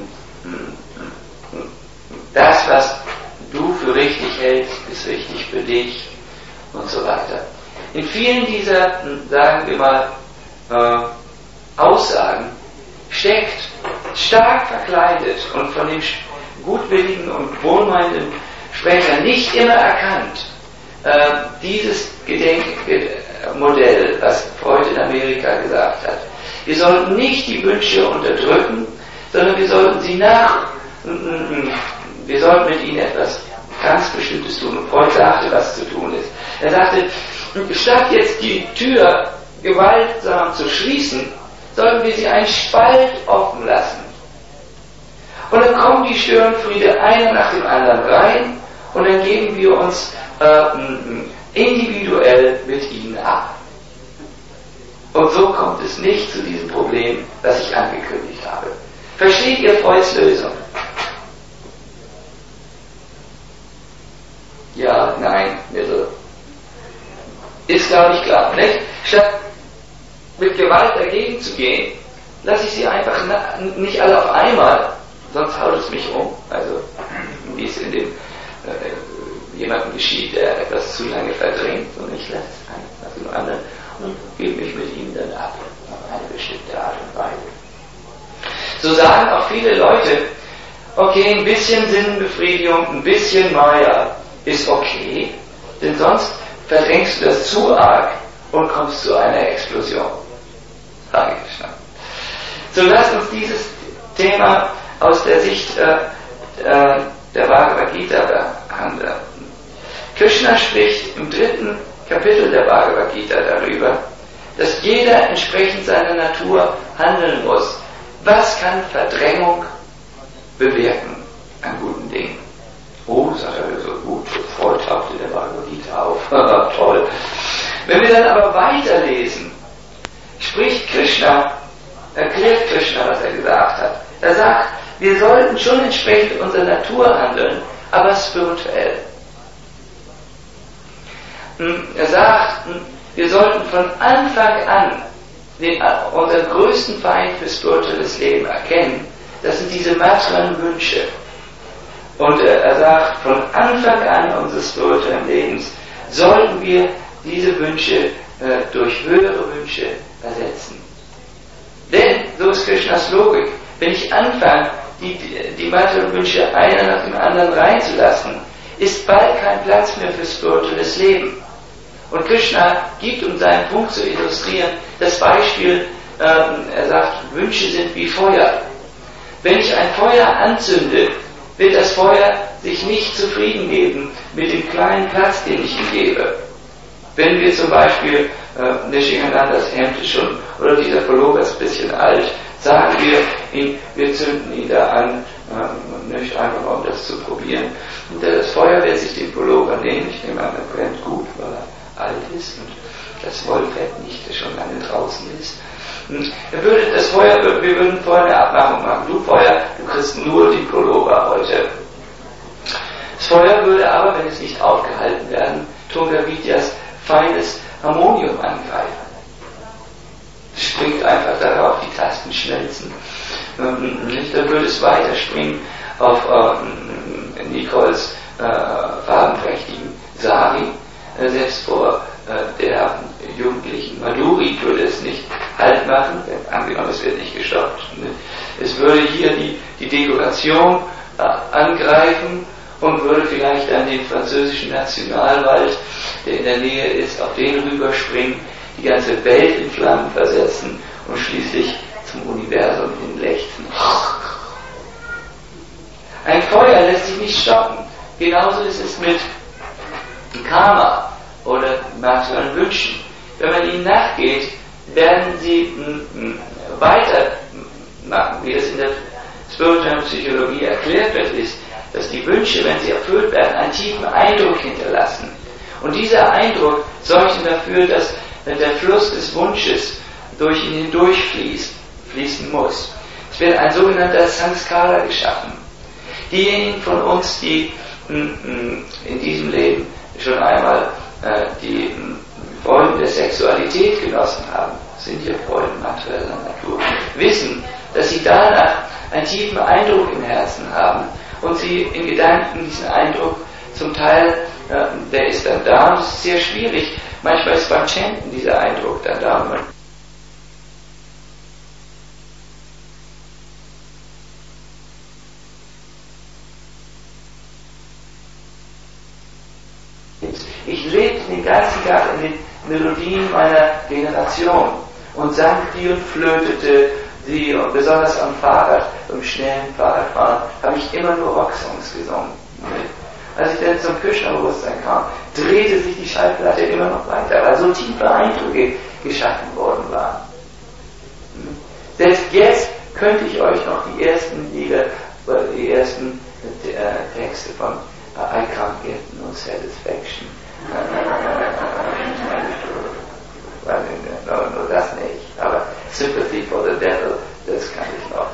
das, was du für richtig hältst, ist richtig für dich und so weiter. In vielen dieser, sagen wir mal, äh, Aussagen steckt, stark verkleidet und von dem gutwilligen und wohlmeinenden Sprecher nicht immer erkannt, äh, dieses Gedenkmodell, was Freud in Amerika gesagt hat. Wir sollten nicht die Wünsche unterdrücken, sondern wir sollten sie nach, wir sollten mit ihnen etwas ganz Bestimmtes tun. Und Freud sagte, was zu tun ist. Er sagte, statt jetzt die Tür gewaltsam zu schließen, sollten wir sie einen Spalt offen lassen. Und dann kommen die Störenfriede einer nach dem anderen rein und dann geben wir uns äh, individuell mit ihnen ab. Und so kommt es nicht zu diesem Problem, das ich angekündigt habe. Versteht ihr Freuds Lösung? Ja, nein, mittel. Ist, glaube ich, klar, nicht? Statt mit Gewalt dagegen zu gehen, lasse ich sie einfach na, nicht alle auf einmal, sonst haut es mich um. Also, wie es in dem äh, jemandem geschieht, der etwas zu lange verdrängt, und ich lasse es einen nach dem anderen und gebe mich mit ihm dann ab, auf eine bestimmte Art und Weise. So sagen auch viele Leute, okay, ein bisschen Sinnbefriedigung, ein bisschen Maya ist okay, denn sonst verdrängst du das zu arg und kommst zu einer Explosion. So, lasst uns dieses Thema aus der Sicht äh, äh, der Bhagavad Gita behandeln. Krishna spricht im dritten Kapitel der Bhagavad Gita darüber, dass jeder entsprechend seiner Natur handeln muss. Was kann Verdrängung bewirken an guten Dingen? Oh, sagt er so gut, sofort tauchte der Bhagavad Gita auf. Toll. Wenn wir dann aber weiterlesen, spricht Krishna, erklärt Krishna, was er gesagt hat. Er sagt, wir sollten schon entsprechend unserer Natur handeln, aber spirituell. Er sagt, wir sollten von Anfang an den, unseren größten Feind für spirituelles Leben erkennen. Das sind diese materiellen Wünsche. Und er sagt, von Anfang an unseres spirituellen Lebens sollten wir diese Wünsche äh, durch höhere Wünsche ersetzen. Denn, so ist Krishnas Logik, wenn ich anfange, die, die materiellen Wünsche einer nach dem anderen reinzulassen, ist bald kein Platz mehr für spirituelles Leben. Und Krishna gibt, um seinen Punkt zu illustrieren, das Beispiel, ähm, er sagt, Wünsche sind wie Feuer. Wenn ich ein Feuer anzünde, wird das Feuer sich nicht zufrieden geben mit dem kleinen Platz, den ich ihm gebe. Wenn wir zum Beispiel, äh, Nishinganandas Hemd ist schon, oder dieser Pullover ist ein bisschen alt, sagen wir, ihn, wir zünden ihn da an, äh, nicht einfach um das zu probieren. Und das Feuer wird sich den Pullover nehmen, ich nehme an, er brennt gut, weil er alt ist und das Wollfett nicht, das schon lange draußen ist. Er würde das Feuer, wir würden vorher eine Abmachung machen. Du Feuer, du kriegst nur die Pullover heute. Das Feuer würde aber, wenn es nicht aufgehalten werden, Tunga Vidyas feines Harmonium angreifen. Es springt einfach darauf, die Tasten schmelzen. Dann würde es weiterspringen auf äh, Nicoles äh, farbenprächtigen Sari. Äh, selbst vor äh, der jugendlichen Madhuri würde es nicht Halt machen, denn angenommen, es wird nicht gestoppt. Es würde hier die, die Dekoration äh, angreifen und würde vielleicht dann den französischen Nationalwald, der in der Nähe ist, auf den rüberspringen, die ganze Welt in Flammen versetzen und schließlich zum Universum hin lechzen. Ein Feuer lässt sich nicht stoppen. Genauso ist es mit Karma oder materiellen Wünschen. Wenn man ihnen nachgeht, werden sie m, m, weitermachen, wie es in der spirituellen Psychologie erklärt wird, ist, dass die Wünsche, wenn sie erfüllt werden, einen tiefen Eindruck hinterlassen. Und dieser Eindruck sorgt dafür, dass der Fluss des Wunsches durch ihn hindurchfließt, fließen muss. Es wird ein sogenannter Samskara geschaffen. Diejenigen von uns, die m, m, in diesem Leben schon einmal äh, die m, Freuden der Sexualität genossen haben, sind ja Freuden materieller Natur, wissen, dass sie danach einen tiefen Eindruck im Herzen haben und sie in Gedanken diesen Eindruck zum Teil, äh, der ist dann da und es ist sehr schwierig. Manchmal ist beim Chanten dieser Eindruck dann da. Man ich lebte den ganzen Tag in den Melodien meiner Generation und sang die und flötete sie, und besonders am Fahrrad, beim schnellen Fahrradfahren, habe ich immer nur Rocksongs gesungen. Als ich dann zum Krishna-Bewusstsein kam, drehte sich die Schallplatte immer noch weiter, weil so tiefe Eindrücke geschaffen worden waren. Selbst jetzt könnte ich euch noch die ersten Lieder, die ersten äh, Texte von I Can't Get No Satisfaction. No, no, das nicht. Aber Sympathy for the Devil, das kann ich noch.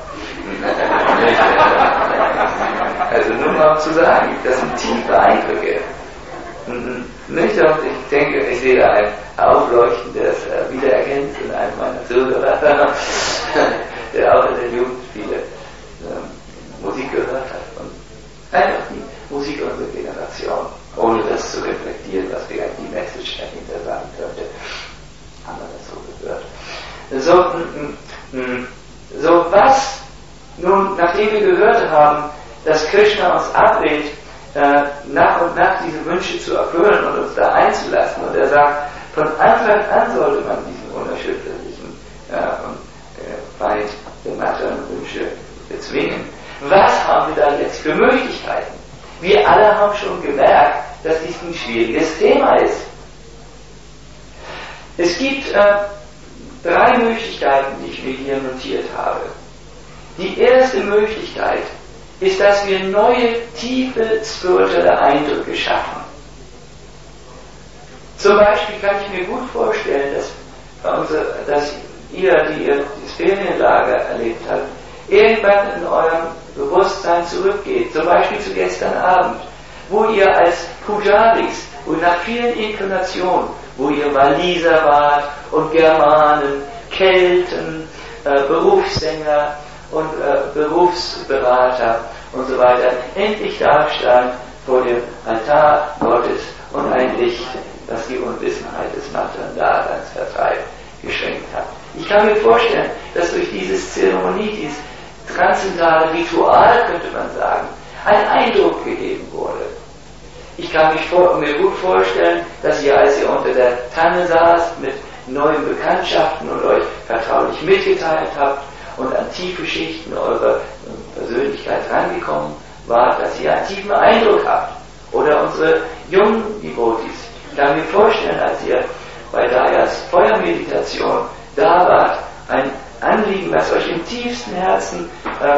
Also nur mal um zu sagen, das sind tiefe Eindrücke. Nicht? Und ich denke, ich sehe da ein aufleuchtendes äh, Wiedererkennt in einem meiner Zuhörer, der auch in der Jugend viele ähm, Musik gehört hat. Und einfach die Musik unserer Generation, ohne das zu reflektieren, was vielleicht die Message dahinter sein könnte, haben wir das so gehört. So, m, m, so was nun, nachdem wir gehört haben, dass Krishna uns abrät, äh, nach und nach diese Wünsche zu erfüllen und uns da einzulassen, und er sagt, von Anfang an sollte man diesen unerschütterlichen äh, und, äh, Feind der materiellen Wünsche bezwingen. schwieriges Thema ist. Es gibt äh, drei Möglichkeiten, die ich mir hier notiert habe. Die erste Möglichkeit ist, dass wir neue, tiefe spirituelle Eindrücke schaffen. Zum Beispiel kann ich mir gut vorstellen, dass, unsere, dass ihr, die ihr das Ferienlager erlebt habt, irgendwann in eurem Bewusstsein zurückgeht, zum Beispiel zu gestern Abend, wo ihr als Pujaris, wo nach vielen Inkarnationen, wo ihr Waliser wart und Germanen, Kelten, äh, Berufssänger und äh, Berufsberater und so weiter, endlich dastand vor dem Altar Gottes und ein Licht, das die Unwissenheit des Nachtdaseins vertreibt, geschenkt hat. Ich kann mir vorstellen, dass durch dieses Zeremonie, dieses transzendentale Ritual, könnte man sagen, ein Eindruck gegeben wurde. Ich kann mich vor, mir gut vorstellen, dass ihr, als ihr unter der Tanne saßt, mit neuen Bekanntschaften und euch vertraulich mitgeteilt habt und an tiefe Schichten eurer Persönlichkeit rangekommen wart, dass ihr einen tiefen Eindruck habt. Oder unsere jungen Devotees. Ich kann mir vorstellen, als ihr bei Dayas Feuermeditation da wart, ein Anliegen, das euch im tiefsten Herzen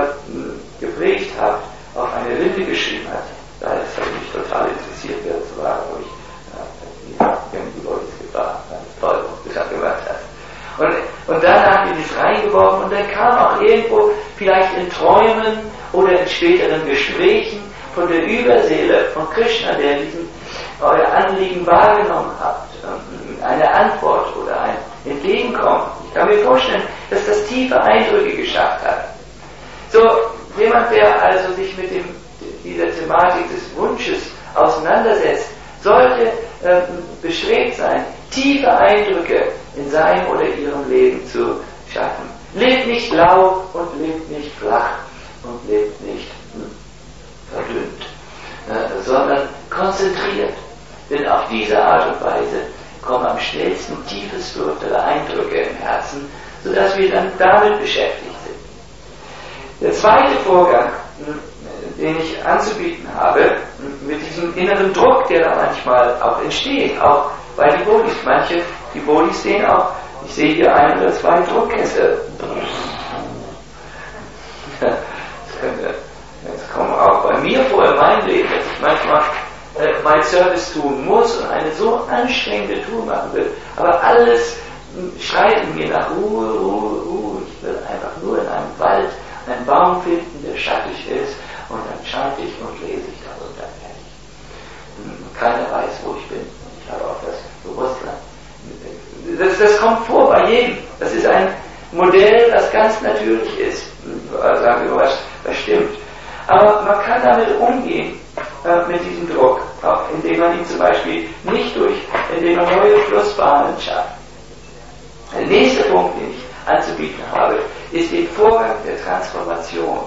äh, geprägt habt, auf eine Rinde geschrieben hat. Da ist hat mich total interessiert, wer das war, wo ich ja, die Leute gefragt habe, toll, was du da gemacht hast. Und, und dann habt ihr das reingeworfen und dann kam auch irgendwo, vielleicht in Träumen oder in späteren Gesprächen, von der Überseele von Krishna, der diesen euer Anliegen wahrgenommen habt, eine Antwort oder ein Entgegenkommen. Ich kann mir vorstellen, dass das tiefe Eindrücke geschafft hat. So, jemand, der also sich mit dem, dieser Thematik des Wunsches auseinandersetzt, sollte äh, bestrebt sein, tiefe Eindrücke in seinem oder ihrem Leben zu schaffen. Lebt nicht lau und lebt nicht flach und lebt nicht hm, verdünnt, äh, sondern konzentriert. Denn auf diese Art und Weise kommen am schnellsten tiefe spirituelle Eindrücke im Herzen, sodass wir dann damit beschäftigt sind. Der zweite Vorgang, den ich anzubieten habe, mit diesem inneren Druck, der da manchmal auch entsteht, auch bei den Bodhis. Manche, die Bodhis sehen auch, ich sehe hier ein oder zwei Druckkessel. Das kommt auch bei mir vor in meinem Leben, dass ich manchmal äh, mein Service tun muss und eine so anstrengende Tour machen will. Aber alles mh, schreit in mir nach Ruhe, Ruhe, Ruhe. Ich will einfach nur in einem Wald einen Baum finden, der schattig ist, und dann chante ich und lese ich darunter. Keiner weiß, wo ich bin. Ich habe auch das Bewusstsein. Das, das kommt vor bei jedem. Das ist ein Modell, das ganz natürlich ist. Sagen wir, was, was stimmt. Aber man kann damit umgehen, äh, mit diesem Druck, auch indem man ihn zum Beispiel nicht durch, indem man neue Flussbahnen schafft. Der nächste Punkt, den ich anzubieten habe, ist der Vorgang der Transformation.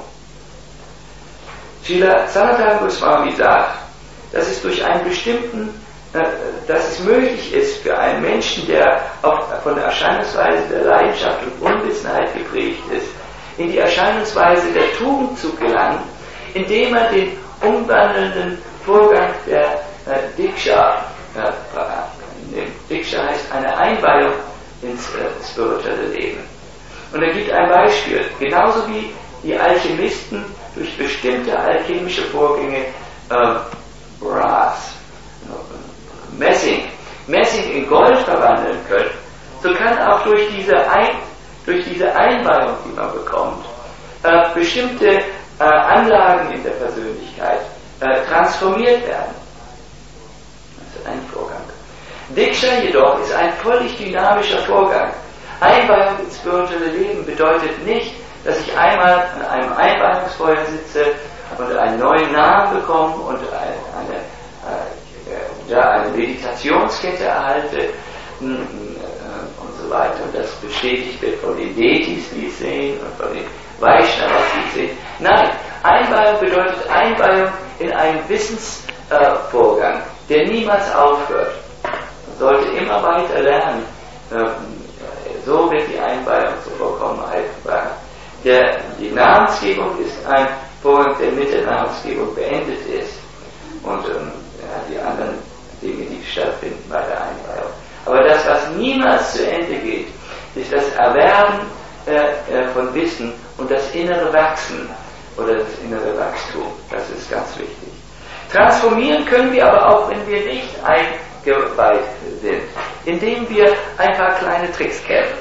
Srila Sanatana Goswami sagt, dass es durch einen bestimmten, äh, dass es möglich ist für einen Menschen, der auf, von der Erscheinungsweise der Leidenschaft und Unwissenheit geprägt ist, in die Erscheinungsweise der Tugend zu gelangen, indem er den umwandelnden Vorgang der äh, Diksha, äh, Diksha heißt eine Einweihung ins äh, spirituelle Leben. Und er gibt ein Beispiel, genauso wie die Alchemisten durch bestimmte alchemische Vorgänge äh, Brass, Messing, Messing in Gold verwandeln können, so kann auch durch diese, Ein, durch diese Einweihung, die man bekommt, äh, bestimmte äh, Anlagen in der Persönlichkeit äh, transformiert werden. Das ist ein Vorgang. Diksha jedoch ist ein völlig dynamischer Vorgang. Einweihung ins spirituelle Leben bedeutet nicht, dass ich einmal an einem Einweihungsfeuer sitze und einen neuen Namen bekomme und eine, eine, äh, ja, eine Meditationskette erhalte und so weiter. Und das bestätigt wird von den Deities, die es sehen, und von den Vaishnavas, die es sehen. Nein, Einweihung bedeutet Einweihung in einen Wissensvorgang, äh, der niemals aufhört. Man sollte immer weiter lernen. Äh, so wird die Einweihung zur Vollkommenheit gebracht. Der, die Namensgebung ist ein Vorgang, der mit der Namensgebung beendet ist. Und ähm, ja, die anderen Dinge stattfinden bei der Einweihung. Aber das, was niemals zu Ende geht, ist das Erwerben äh, äh, von Wissen und das innere Wachsen oder das innere Wachstum. Das ist ganz wichtig. Transformieren können wir aber auch, wenn wir nicht eingeweiht sind, indem wir ein paar kleine Tricks kennen.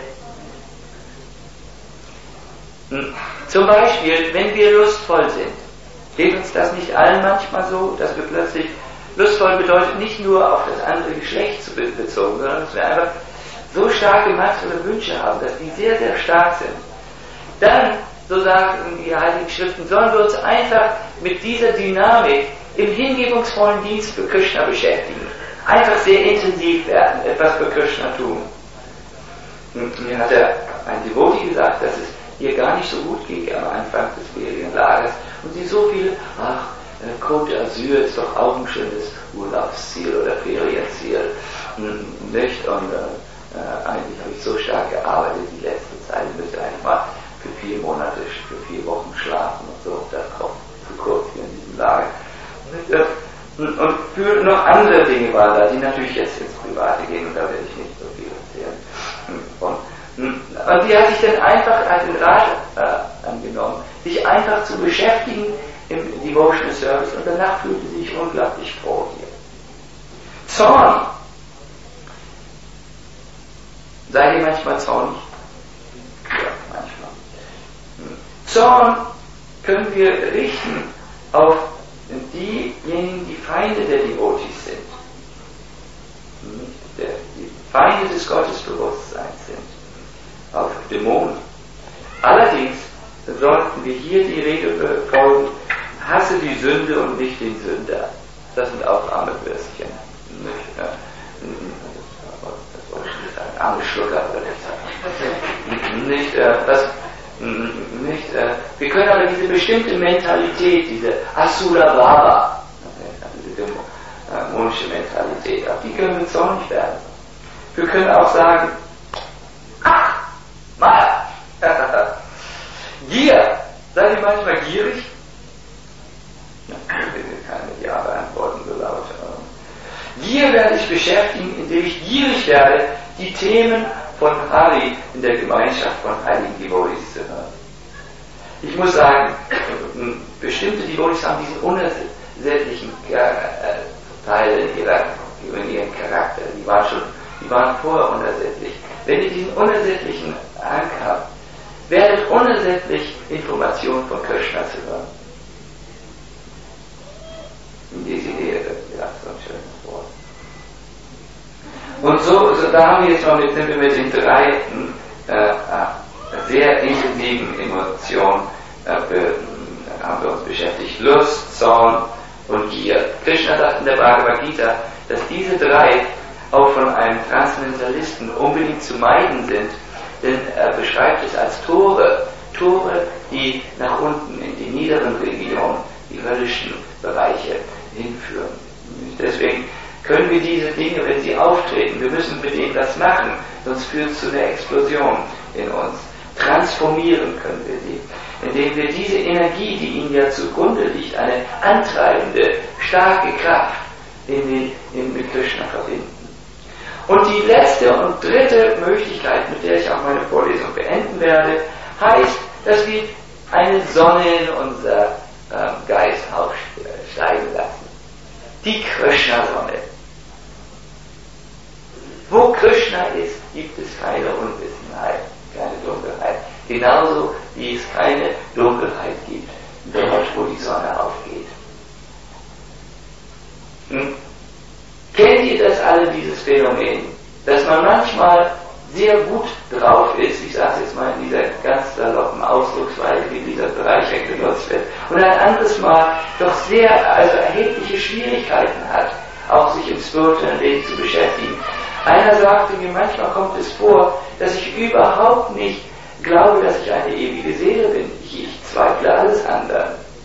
Hm. Zum Beispiel, wenn wir lustvoll sind. Geht uns das nicht allen manchmal so, dass wir plötzlich, lustvoll bedeutet nicht nur auf das andere Geschlecht zu bezogen, sondern dass wir einfach so starke materielle Wünsche haben, dass die sehr, sehr stark sind. Dann, so sagen die Heiligen Schriften, sollen wir uns einfach mit dieser Dynamik im hingebungsvollen Dienst für Krishna beschäftigen. Einfach sehr intensiv werden, etwas für Krishna tun. Und mir hat er ein Devotee gesagt, dass es ihr gar nicht so gut ging am Anfang des Ferienlagers und sie so viel, ach, Côte d'Azur ist doch auch ein schönes Urlaubsziel oder Ferienziel, nicht? Und äh, eigentlich habe ich so stark gearbeitet die letzte Zeit, ich müsste eigentlich mal für vier Monate, für vier Wochen schlafen und so, das kommt zu kurz hier in diesem Lager. Und, und für noch andere Dinge waren da, die natürlich jetzt ins Private gehen und da werde ich nicht so viel erzählen. Und, und die hat sich dann einfach als den Rat äh, angenommen, sich einfach zu beschäftigen im Devotional Service und danach fühlte sie sich unglaublich froh hier. Zorn. Seid ihr manchmal zornig? Ja, manchmal. Zorn können wir richten auf diejenigen, die Feinde der Devotees sind. Die Feinde des Gottesbewusstseins sind. Auf Dämonen. Allerdings sollten wir hier die Regel befolgen, hasse die Sünde und nicht den Sünder. Das sind auch arme Würstchen. Nicht, äh, das wollte ich nicht sagen, arme Schlucker würde ich sagen. Nicht, äh, das, nicht, äh, wir können aber diese bestimmte Mentalität, diese Asura Baba, diese dämonische Mentalität, auf die können wir zornig werden. Wir können auch sagen, ach, mal, Gier. Seid ihr manchmal gierig? Ja, ich will keine Ja beantworten, so laut. Gier werde ich beschäftigen, indem ich gierig werde, die Themen von Hari in der Gemeinschaft von heiligen Devotees zu hören. Ich muss sagen, bestimmte Devotees haben diesen unersättlichen Teil in, ihrer, in ihrem Charakter. Die waren schon, die waren vorher unersättlich. Wenn ihr diesen unersättlichen Anker habt, werdet unersättlich Informationen von Krishna zu hören. Desidere, ja, so ein schönes Wort. Und so, so da haben wir jetzt mal mit, sind wir mit den drei äh, sehr intensiven Emotionen äh, be, haben wir uns beschäftigt. Lust, Zorn und Gier. Krishna sagt in der Bhagavad Gita, dass diese drei auch von einem Transzendentalisten unbedingt zu meiden sind, denn er beschreibt es als Tore, Tore, die nach unten in die niederen Regionen, die höllischen Bereiche hinführen. Deswegen können wir diese Dinge, wenn sie auftreten, wir müssen mit denen das machen, sonst führt es zu einer Explosion in uns. Transformieren können wir sie, indem wir diese Energie, die ihnen ja zugrunde liegt, eine antreibende, starke Kraft in den, in, mit Krishna verbinden. Und die letzte und dritte Möglichkeit, mit der ich auch meine Vorlesung beenden werde, heißt, dass wir eine Sonne in unser äh, Geist aufsteigen lassen. Die Krishna-Sonne. Wo Krishna ist, gibt es keine Unwissenheit, keine Dunkelheit. Genauso wie es keine Dunkelheit gibt, dort wo die Sonne aufgeht. Hm? Kennt ihr das alle, dieses Phänomen, dass man manchmal sehr gut drauf ist, ich sage es jetzt mal in dieser ganz saloppen Ausdrucksweise, wie dieser Bereich genutzt wird, und ein anderes Mal doch sehr, also erhebliche Schwierigkeiten hat, auch sich im spirituellen Leben zu beschäftigen. Einer sagte mir, manchmal kommt es vor, dass ich überhaupt nicht glaube, dass ich eine ewige Seele bin. Ich, ich zweifle alles anderen.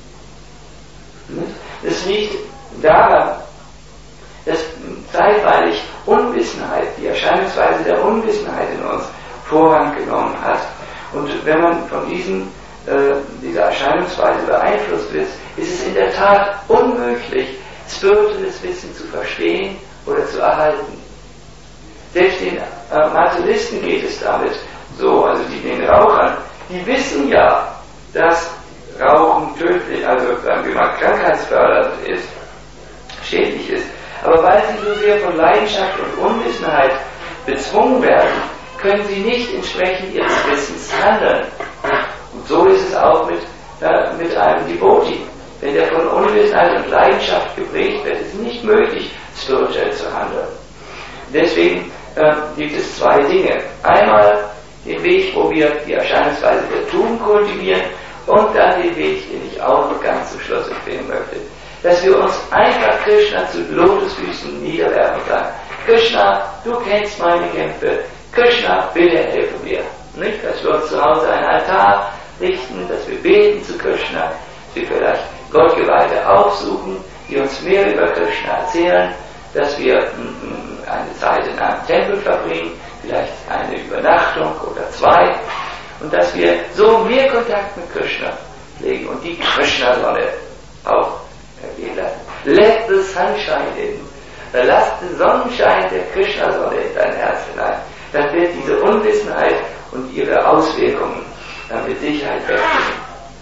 Es liegt daran, dass zeitweilig Unwissenheit, die Erscheinungsweise der Unwissenheit in uns Vorrang genommen hat. Und wenn man von diesen, äh, dieser Erscheinungsweise beeinflusst wird, ist es in der Tat unmöglich, spirituelles Wissen zu verstehen oder zu erhalten. Selbst den äh, Materialisten geht es damit so, also die, den Rauchern, die wissen ja, dass Rauchen tödlich, also sagen wir mal krankheitsfördernd ist, schädlich ist. Aber weil sie so sehr von Leidenschaft und Unwissenheit bezwungen werden, können sie nicht entsprechend ihres Wissens handeln. Und so ist es auch mit, äh, mit einem Devotee. Wenn der von Unwissenheit und Leidenschaft geprägt wird, ist es nicht möglich, spirituell zu handeln. Deswegen äh, gibt es zwei Dinge. Einmal den Weg, wo wir die Erscheinungsweise der Tugend kultivieren, und dann den Weg, den ich auch noch ganz zum Schluss empfehlen möchte. Dass wir uns einfach Krishna zu Lotusfüßen niederwerfen und sagen, Krishna, du kennst meine Kämpfe, Krishna, bitte helfe mir. Nicht? Dass wir uns zu Hause einen Altar richten, dass wir beten zu Krishna, dass wir vielleicht Gottgeweihte aufsuchen, die uns mehr über Krishna erzählen, dass wir mm, eine Zeit in einem Tempel verbringen, vielleicht eine Übernachtung oder zwei, und dass wir so mehr Kontakt mit Krishna legen und die Krishna-Sonne auch ergehen lassen. Let the sunshine in. Lass den Sonnenschein der Krishna-Sonne in dein Herz hinein. Dann wird diese Unwissenheit und ihre Auswirkungen dann mit Sicherheit weggehen.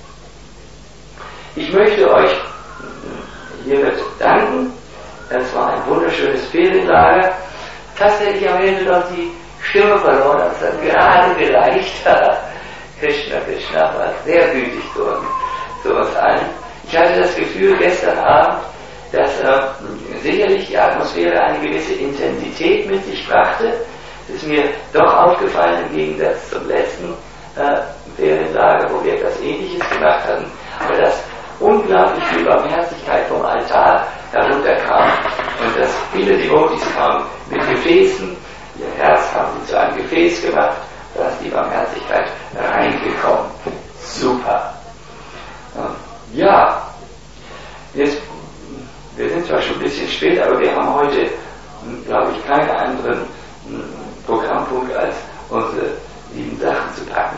Ich möchte euch hiermit danken. Es war ein wunderschönes Ferienlager. Fast hätte ich am Ende noch die Stimme verloren, aber es hat gerade gereicht. Krishna, Krishna war sehr gütig zu uns, zu uns allen. Ich hatte das Gefühl gestern Abend, dass äh, sicherlich die Atmosphäre eine gewisse Intensität mit sich brachte. Es ist mir doch aufgefallen im Gegensatz zum letzten äh, Ferienlager, wo wir etwas Ähnliches gemacht hatten, aber dass unglaublich viel Barmherzigkeit vom Altar herunterkam und dass viele Devotees kamen mit Gefäßen. Ihr Herz haben sie zu einem Gefäß gemacht, da ist die Barmherzigkeit reingekommen. Super. Ja, jetzt, wir sind zwar schon ein bisschen spät, aber wir haben heute, glaube ich, keinen anderen Programmpunkt als unsere lieben Sachen zu packen.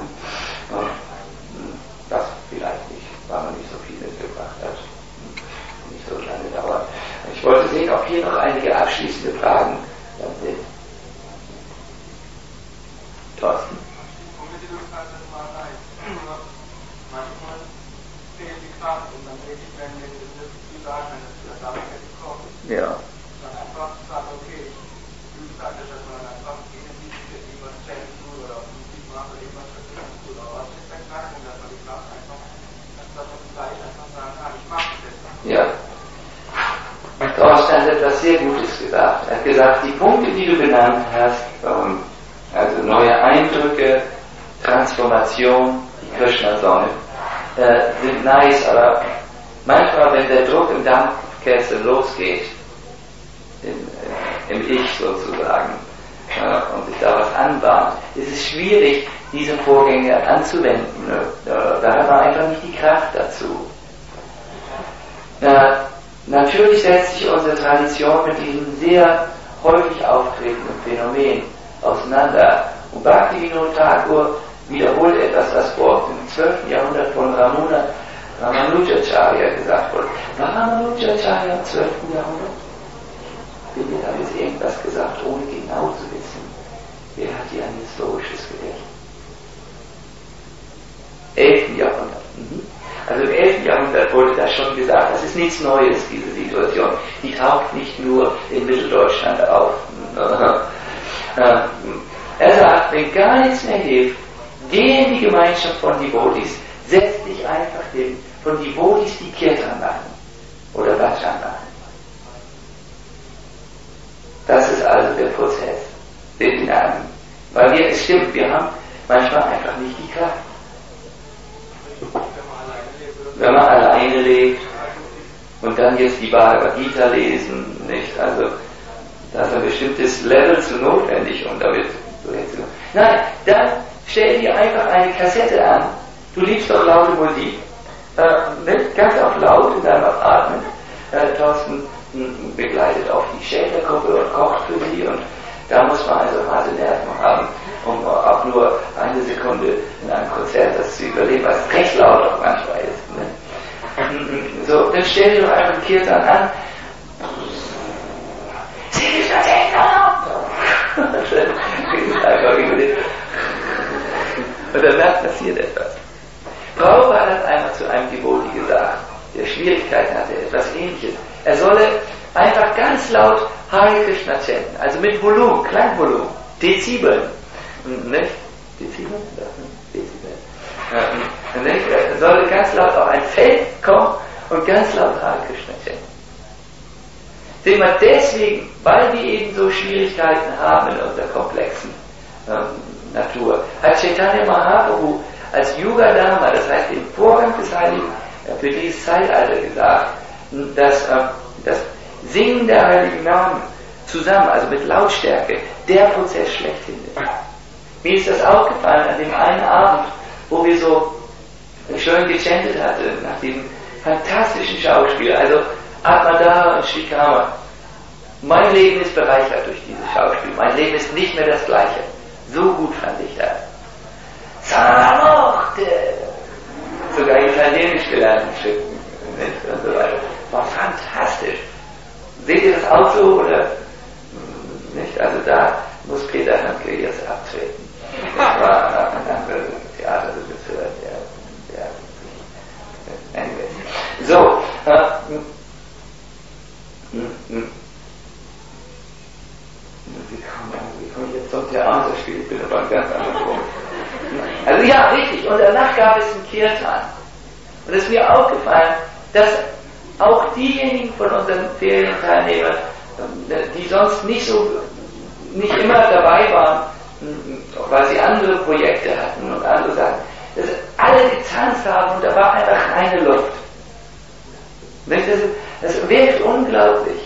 Was vielleicht nicht, weil man nicht so viel mitgebracht hat, nicht so lange dauert. Ich wollte sehen, ob hier noch einige abschließende Fragen sind. Thorsten? Manchmal fehlt die Kraft und dann denke ich, wenn wir das wirklich viel sagen, dann ist das damit hätte ich kommen. Ja. Dann einfach sagen, okay, ich übe praktisch, dass man dann einfach irgendwie irgendwas Challenge tut oder Musik macht oder irgendwas Verschiedenes tut. Aber was ist der Knackpunkt, dass man die Kraft einfach, dass man gleich einfach sagen kann, ich mache das jetzt. Ja. Thorsten hat etwas sehr Gutes gesagt. Er hat gesagt, die Punkte, die du benannt hast, also neue Eindrücke, Transformation, die Krishna-Sonne, äh, sind nice, aber manchmal, wenn der Druck im Dampfkessel losgeht, im, äh, im Ich sozusagen, äh, und sich da was anbahnt, ist es schwierig, diese Vorgänge anzuwenden. Ne? Äh, da hat man einfach nicht die Kraft dazu. Äh, natürlich setzt sich unsere Tradition mit diesem sehr häufig auftretenden Phänomen auseinander. Und Bhaktivinoda Thakur wiederholt etwas, was vor im zwölften Jahrhundert von Ramana Ramanujacharya gesagt wurde. War Ramanujacharya im zwölften Jahrhundert? Findet da jetzt irgendwas gesagt, ohne genau zu wissen? Wer hat hier ein historisches Gedächtnis? elften Jahrhundert. Mhm. Also im elften Jahrhundert wurde das schon gesagt. Das ist nichts Neues, diese Situation. Die taucht nicht nur in Mitteldeutschland auf. Er sagt, wenn gar nichts mehr hilft, geh in die Gemeinschaft von Devotees, setz dich einfach hin, von Devotees die Kirtan machen oder Bhajan machen. Das ist also der Prozess, den wir haben. Weil wir, es stimmt, wir haben manchmal einfach nicht die Kraft. Wenn man alleine lebt und dann jetzt die Bhagavad Gita lesen, nicht? Also, da ist ein bestimmtes Level zu notwendig, um damit so hinzukommen. Nein, dann stell dir einfach eine Kassette an. Du liebst doch laute Musik. Äh, nicht ganz auf laut in deinem Atmen. Äh, Thorsten m, begleitet auch die Sheltergruppe und kocht für sie, und da muss man also harte Nerven haben, um auch nur eine Sekunde in einem Konzert das zu überleben, was recht laut auch manchmal ist. Ne? So, dann stell dir doch einfach Kirtan an. Sehr Und danach passiert etwas. Prabhupada hat einmal zu einem Devoti gesagt, der Schwierigkeiten hatte, etwas Ähnliches. Er solle einfach ganz laut Hare Krishna chanten, also mit Volumen, Klangvolumen, Dezibeln. Nicht? Dezibeln? Dezibeln. Ja, nicht? Er solle ganz laut auf ein Feld kommen und ganz laut Hare Krishna chanten. Sehen wir deswegen, weil wir eben so Schwierigkeiten haben in unserer komplexen ähm, Natur, hat Chaitanya Mahaprabhu als Yuga Dharma, das heißt den Vorgang des Heiligen, für dieses Zeitalter gesagt, dass äh, das Singen der Heiligen Namen zusammen, also mit Lautstärke, der Prozess schlechthin ist. Mir ist das aufgefallen an dem einen Abend, wo wir so schön gechantet hatten, nach diesem fantastischen Schauspiel, also Atmadara und Shrikama. Mein Leben ist bereichert durch dieses Schauspiel. Mein Leben ist nicht mehr das gleiche. So gut fand ich das. Saranochte! Sogar Italienisch gelernt in Schriften und so weiter. War fantastisch. Seht ihr das auch so oder nicht? Also da muss Peter Handke jetzt abtreten. Das war ein anderer Theaterregisseur, der, der anyway. So, äh, wie komme ich jetzt zum Theaterspiel? Ich bin aber ein ganz anderer Punkt. Also ja, richtig. Und danach gab es einen Kirtan. Und es ist mir aufgefallen, dass auch diejenigen von unseren Ferienteilnehmern, die sonst nicht so, nicht immer dabei waren, weil sie andere Projekte hatten und andere Sachen, dass alle getanzt haben und da war einfach reine Luft. Das, das wirkt unglaublich.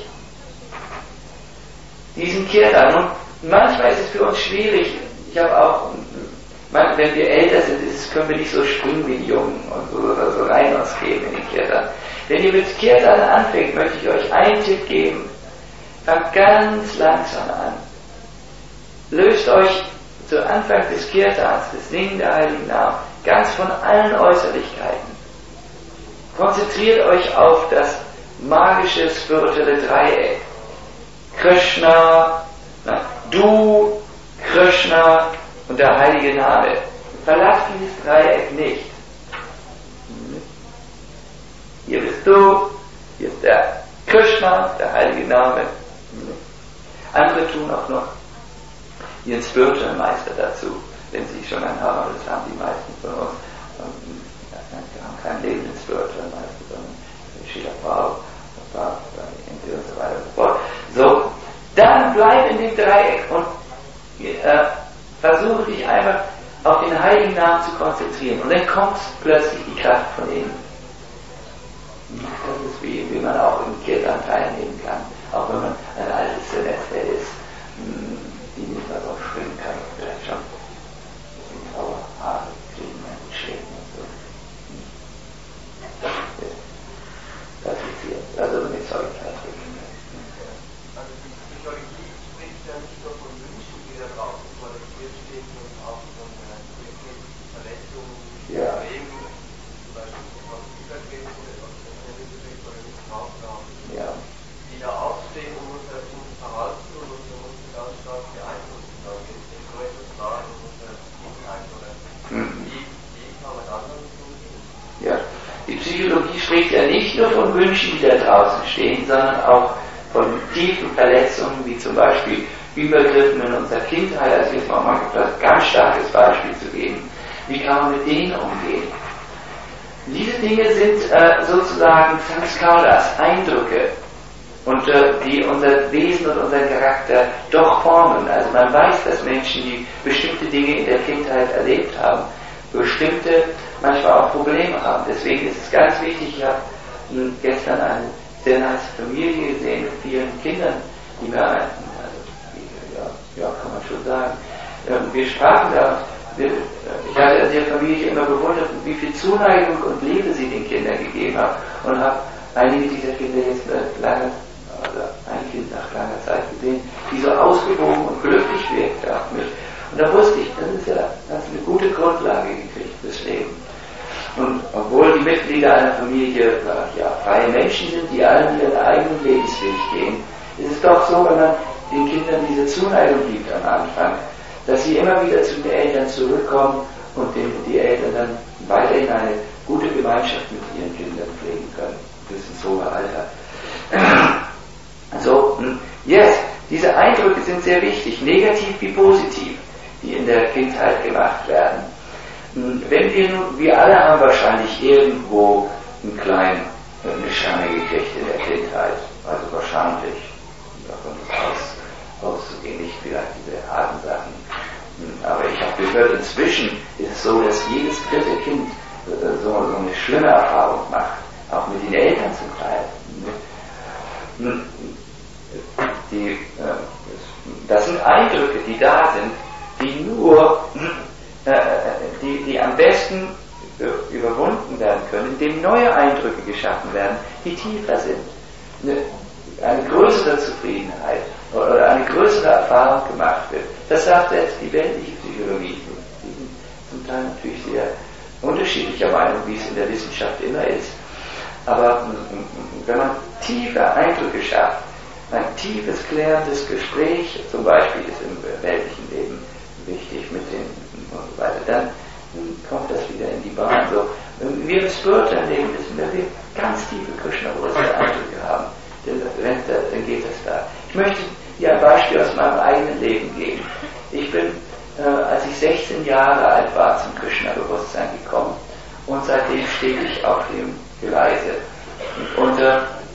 Diesen Kirtan. Und manchmal ist es für uns schwierig. Ich habe auch, wenn wir älter sind, ist es, können wir nicht so springen wie die Jungen und so, oder so rein uns geben in den Kirtan. Wenn ihr mit Kirtan anfängt, möchte ich euch einen Tipp geben. Fangt ganz langsam an. Löst euch zu Anfang des Kirtans, des Singen der Heiligen Namen, ganz von allen Äußerlichkeiten. Konzentriert euch auf das magische spirituelle Dreieck. Krishna, na, du, Krishna und der heilige Name. Verlasst dieses Dreieck nicht. Hier bist du, hier ist der Krishna, der heilige Name. Andere tun auch noch ihren Spiritual Meister dazu, wenn sie schon einen haben, das haben die meisten von uns. Wir haben keinen lebenden Spiritual Meister, sondern Srila Prabhupada und so weiter und so fort. So, dann bleib in dem Dreieck und äh, versuche dich einfach auf den heiligen Namen zu konzentrieren. Und dann kommt plötzlich die Kraft von innen. Das ist wie, wie man auch im Kirtan teilnehmen kann, auch wenn man ein altes Semester ist, die nicht mehr so springen kann, vielleicht schon ein bisschen graue Haare kriegen und Schlägen und so. Das ist das ist hier, also mit Zeug vertreten. Also die Psychologie spricht ja nicht nur von Wünschen, die da draußen vor der Tür stehen, sondern auch von Verletzungen, Problemen, zum Beispiel von Übergriffen oder von Übergriffen oder Missbrauch, die da aufstehen und uns verhalten und uns ganz stark beeinflussen. Da geht es nicht nur etwas wahr in unserer Kindheit oder wie, wie kann man das tun? Ja, die Psychologie spricht ja nicht nur von Wünschen, die da draußen stehen, sondern auch von tiefen Verletzungen, wie zum Beispiel Übergriffen in unserer Kindheit. Also jetzt mal ein ganz starkes Beispiel zu geben. Wie kann man mit denen umgehen? Diese Dinge sind äh, sozusagen Sanskaras, Eindrücke, und äh, die unser Wesen und unseren Charakter doch formen. Also man weiß, dass Menschen, die bestimmte Dinge in der Kindheit erlebt haben, bestimmte, manchmal auch Probleme haben. Deswegen ist es ganz wichtig, ich habe gestern eine sehr nice Familie gesehen mit vielen Kindern, die mir, also, ja, ja, kann man schon sagen, äh, wir sprachen da, wir, ich hatte an der Familie immer bewundert, wie viel Zuneigung und Liebe sie den Kindern gegeben haben, und habe einige dieser Kinder jetzt lange, also ein Kind nach langer Zeit gesehen, die so ausgewogen und glücklich wirkte auf mich. Und da wusste ich, das ist ja, das ist eine gute Grundlage gekriegt fürs Leben. Und obwohl die Mitglieder einer Familie ja, freie Menschen sind, die allen ihren eigenen Lebensweg gehen, ist es doch so, wenn man den Kindern diese Zuneigung gibt am Anfang, dass sie immer wieder zu den Eltern zurückkommen und den die Eltern dann weiterhin eine gute Gemeinschaft mit ihren Kindern pflegen können, bis ins hohe Alter. Also, yes, diese Eindrücke sind sehr wichtig, negativ wie positiv, die in der Kindheit gemacht werden. Wenn wir nun, wir alle haben wahrscheinlich irgendwo einen kleinen, eine Schramme gekriegt in der Kindheit, also wahrscheinlich, davon ist aus, auszugehen, nicht vielleicht diese harten Sachen. Aber ich habe gehört, inzwischen ist es so, dass jedes dritte Kind so, so eine schlimme Erfahrung macht, auch mit den Eltern zum Teil. Die, das sind Eindrücke, die da sind, die nur, die, die am besten überwunden werden können, indem neue Eindrücke geschaffen werden, die tiefer sind. Eine, eine größere Zufriedenheit oder eine größere Erfahrung gemacht wird. Das sagt jetzt die weltliche Psychologie. Die sind zum Teil natürlich sehr unterschiedlicher Meinung, wie es in der Wissenschaft immer ist. Aber wenn man tiefe Eindrücke schafft, ein tiefes, klärendes Gespräch, zum Beispiel ist im weltlichen Leben wichtig mit den und so weiter, dann kommt das wieder in die Bahn. So, wenn wir das Spiritual erleben, wissen wir, wir ganz tiefe Krishna-Eindrücke haben, dann, dann geht das da. Ich möchte dir ein Beispiel aus meinem eigenen Leben geben. Ich bin, äh, als ich sechzehn Jahre alt war, zum Krishna-Bewusstsein gekommen und seitdem stehe ich auf dem Gleise. Und äh,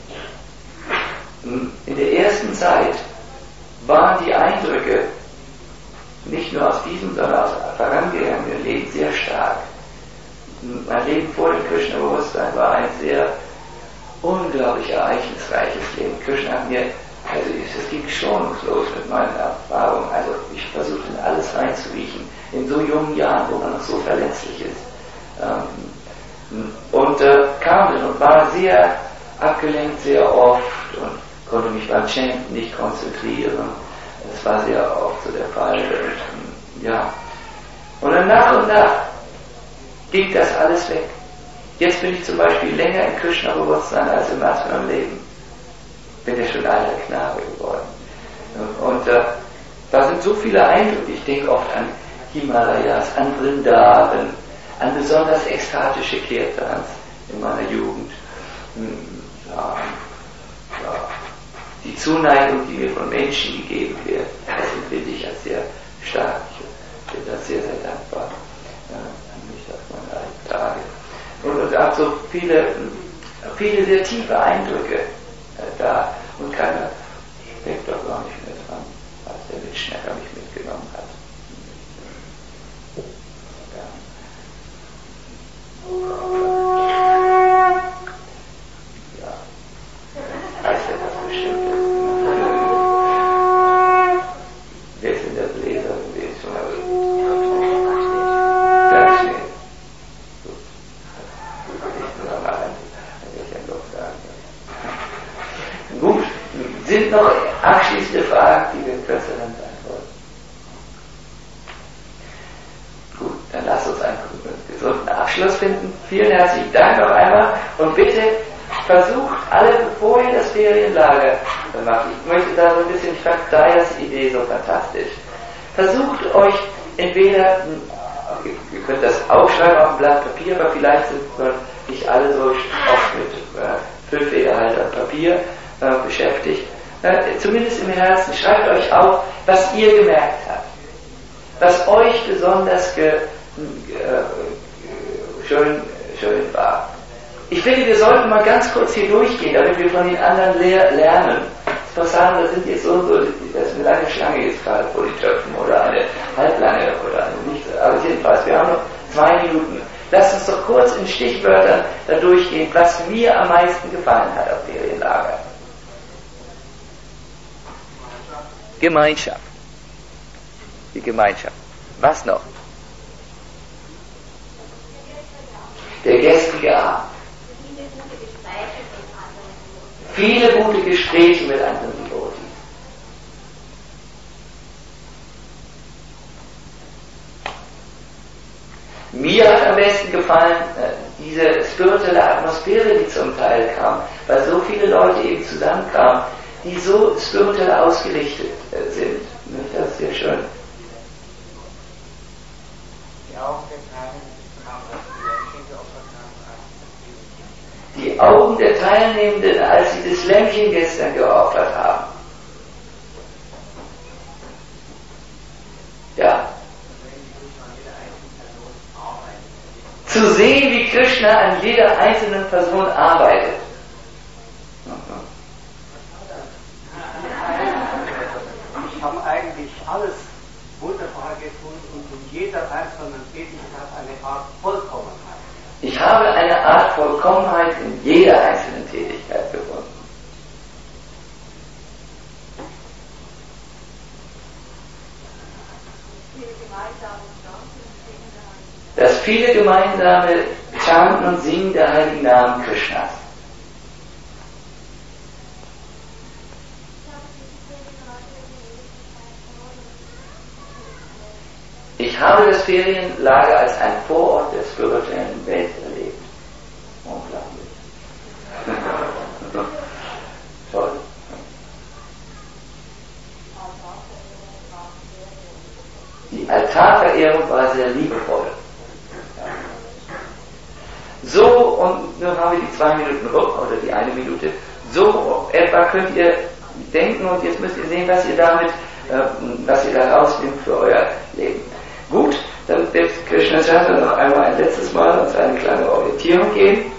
in der ersten Zeit waren die Eindrücke nicht nur aus diesem, sondern aus vorangegangenen Leben sehr stark. Mein Leben vor dem Krishna-Bewusstsein war ein sehr unglaublich ereignisreiches Leben. Krishna hat mir, also es ging schonungslos mit meinen Erfahrungen, also ich versuchte in alles reinzuriechen, in so jungen Jahren, wo man noch so verletzlich ist. Und äh, kam dann und war sehr abgelenkt, sehr oft und konnte mich beim Chanten nicht konzentrieren. Das war sehr oft so der Fall. Und, ja. Und dann nach und nach ging das alles weg. Jetzt bin ich zum Beispiel länger im Krishna-Bewusstsein als im Asana Leben. Bin ja schon alter Knabe geworden. Und äh, da sind so viele Eindrücke. Ich denke oft an Himalayas, an Vrindavan, an besonders ekstatische Kirtans in meiner Jugend. Ja, ja. Die Zuneigung, die mir von Menschen gegeben wird, das empfinde ich als sehr stark. Ich bin da sehr, sehr dankbar. Ja, nicht auf meine alten Tage. Und, und auch so viele, viele sehr tiefe Eindrücke äh, da. Und keiner denkt doch gar nicht mehr dran, als der Mitschnecker mich mitgenommen hat. Ja. Heißt etwas Bestimmtes. Wer ist denn der Bläser gewesen? Bergschnee. Gut. Ich nur noch ein bisschen Luft sagen. Gut. Sind noch abschließende Fragen, die wir kürzer dann beantworten? Gut, dann lasst uns einen gesunden Abschluss finden. Vielen herzlichen Dank noch einmal und bitte versucht alle, bevor ihr das Ferienlager macht, ich möchte da so ein bisschen, ich fand Dayas Idee so fantastisch, versucht euch entweder, ihr könnt das aufschreiben auf ein Blatt Papier, aber vielleicht sind nicht alle so oft mit äh, Füllfederhalter Papier äh, beschäftigt, äh, zumindest im Herzen, schreibt euch auf, was ihr gemerkt habt, was euch besonders ge, äh, schön, schön war. Ich finde, wir sollten mal ganz kurz hier durchgehen, damit wir von den anderen lehr- lernen. Das sagen, da sind jetzt so und so, das ist eine lange Schlange jetzt gerade vor den Töpfen oder eine halblange oder eine nicht. Aber jedenfalls, wir haben noch zwei Minuten. Lasst uns doch kurz in Stichwörtern da durchgehen, was mir am meisten gefallen hat auf Ferienlager. Gemeinschaft. Die Gemeinschaft. Was noch? Der gestrige Abend. Viele gute Gespräche mit anderen Devotees. Mir hat am besten gefallen diese spirituelle Atmosphäre, die zum Teil kam, weil so viele Leute eben zusammenkamen, die so spirituell ausgerichtet sind. Das ist sehr schön. Ja, auch Die Augen der Teilnehmenden, als sie das Lämmchen gestern geopfert haben. Ja. Zu sehen, wie Krishna an jeder einzelnen Person arbeitet. Ich habe eigentlich alles wunderbar gefunden und in jeder einzelnen Tätigkeit eine Art Vollkommenheit. Ich habe eine Art Vollkommenheit in jeder einzelnen Tätigkeit gefunden. Das viele gemeinsame Chanten und Singen der heiligen Namen Krishnas. Ich habe das Ferienlager als ein Vorort der spirituellen Welt erlebt. Unglaublich. Toll. Die Altarverehrung war sehr liebevoll. So, und nun haben wir die zwei Minuten rum, oder die eine Minute. So etwa könnt ihr denken, und jetzt müsst ihr sehen, was ihr damit, äh, was ihr da rausnimmt für euer Leben. Gut, dann wird Krishna Chandra noch einmal ein letztes Mal uns eine kleine Orientierung geben.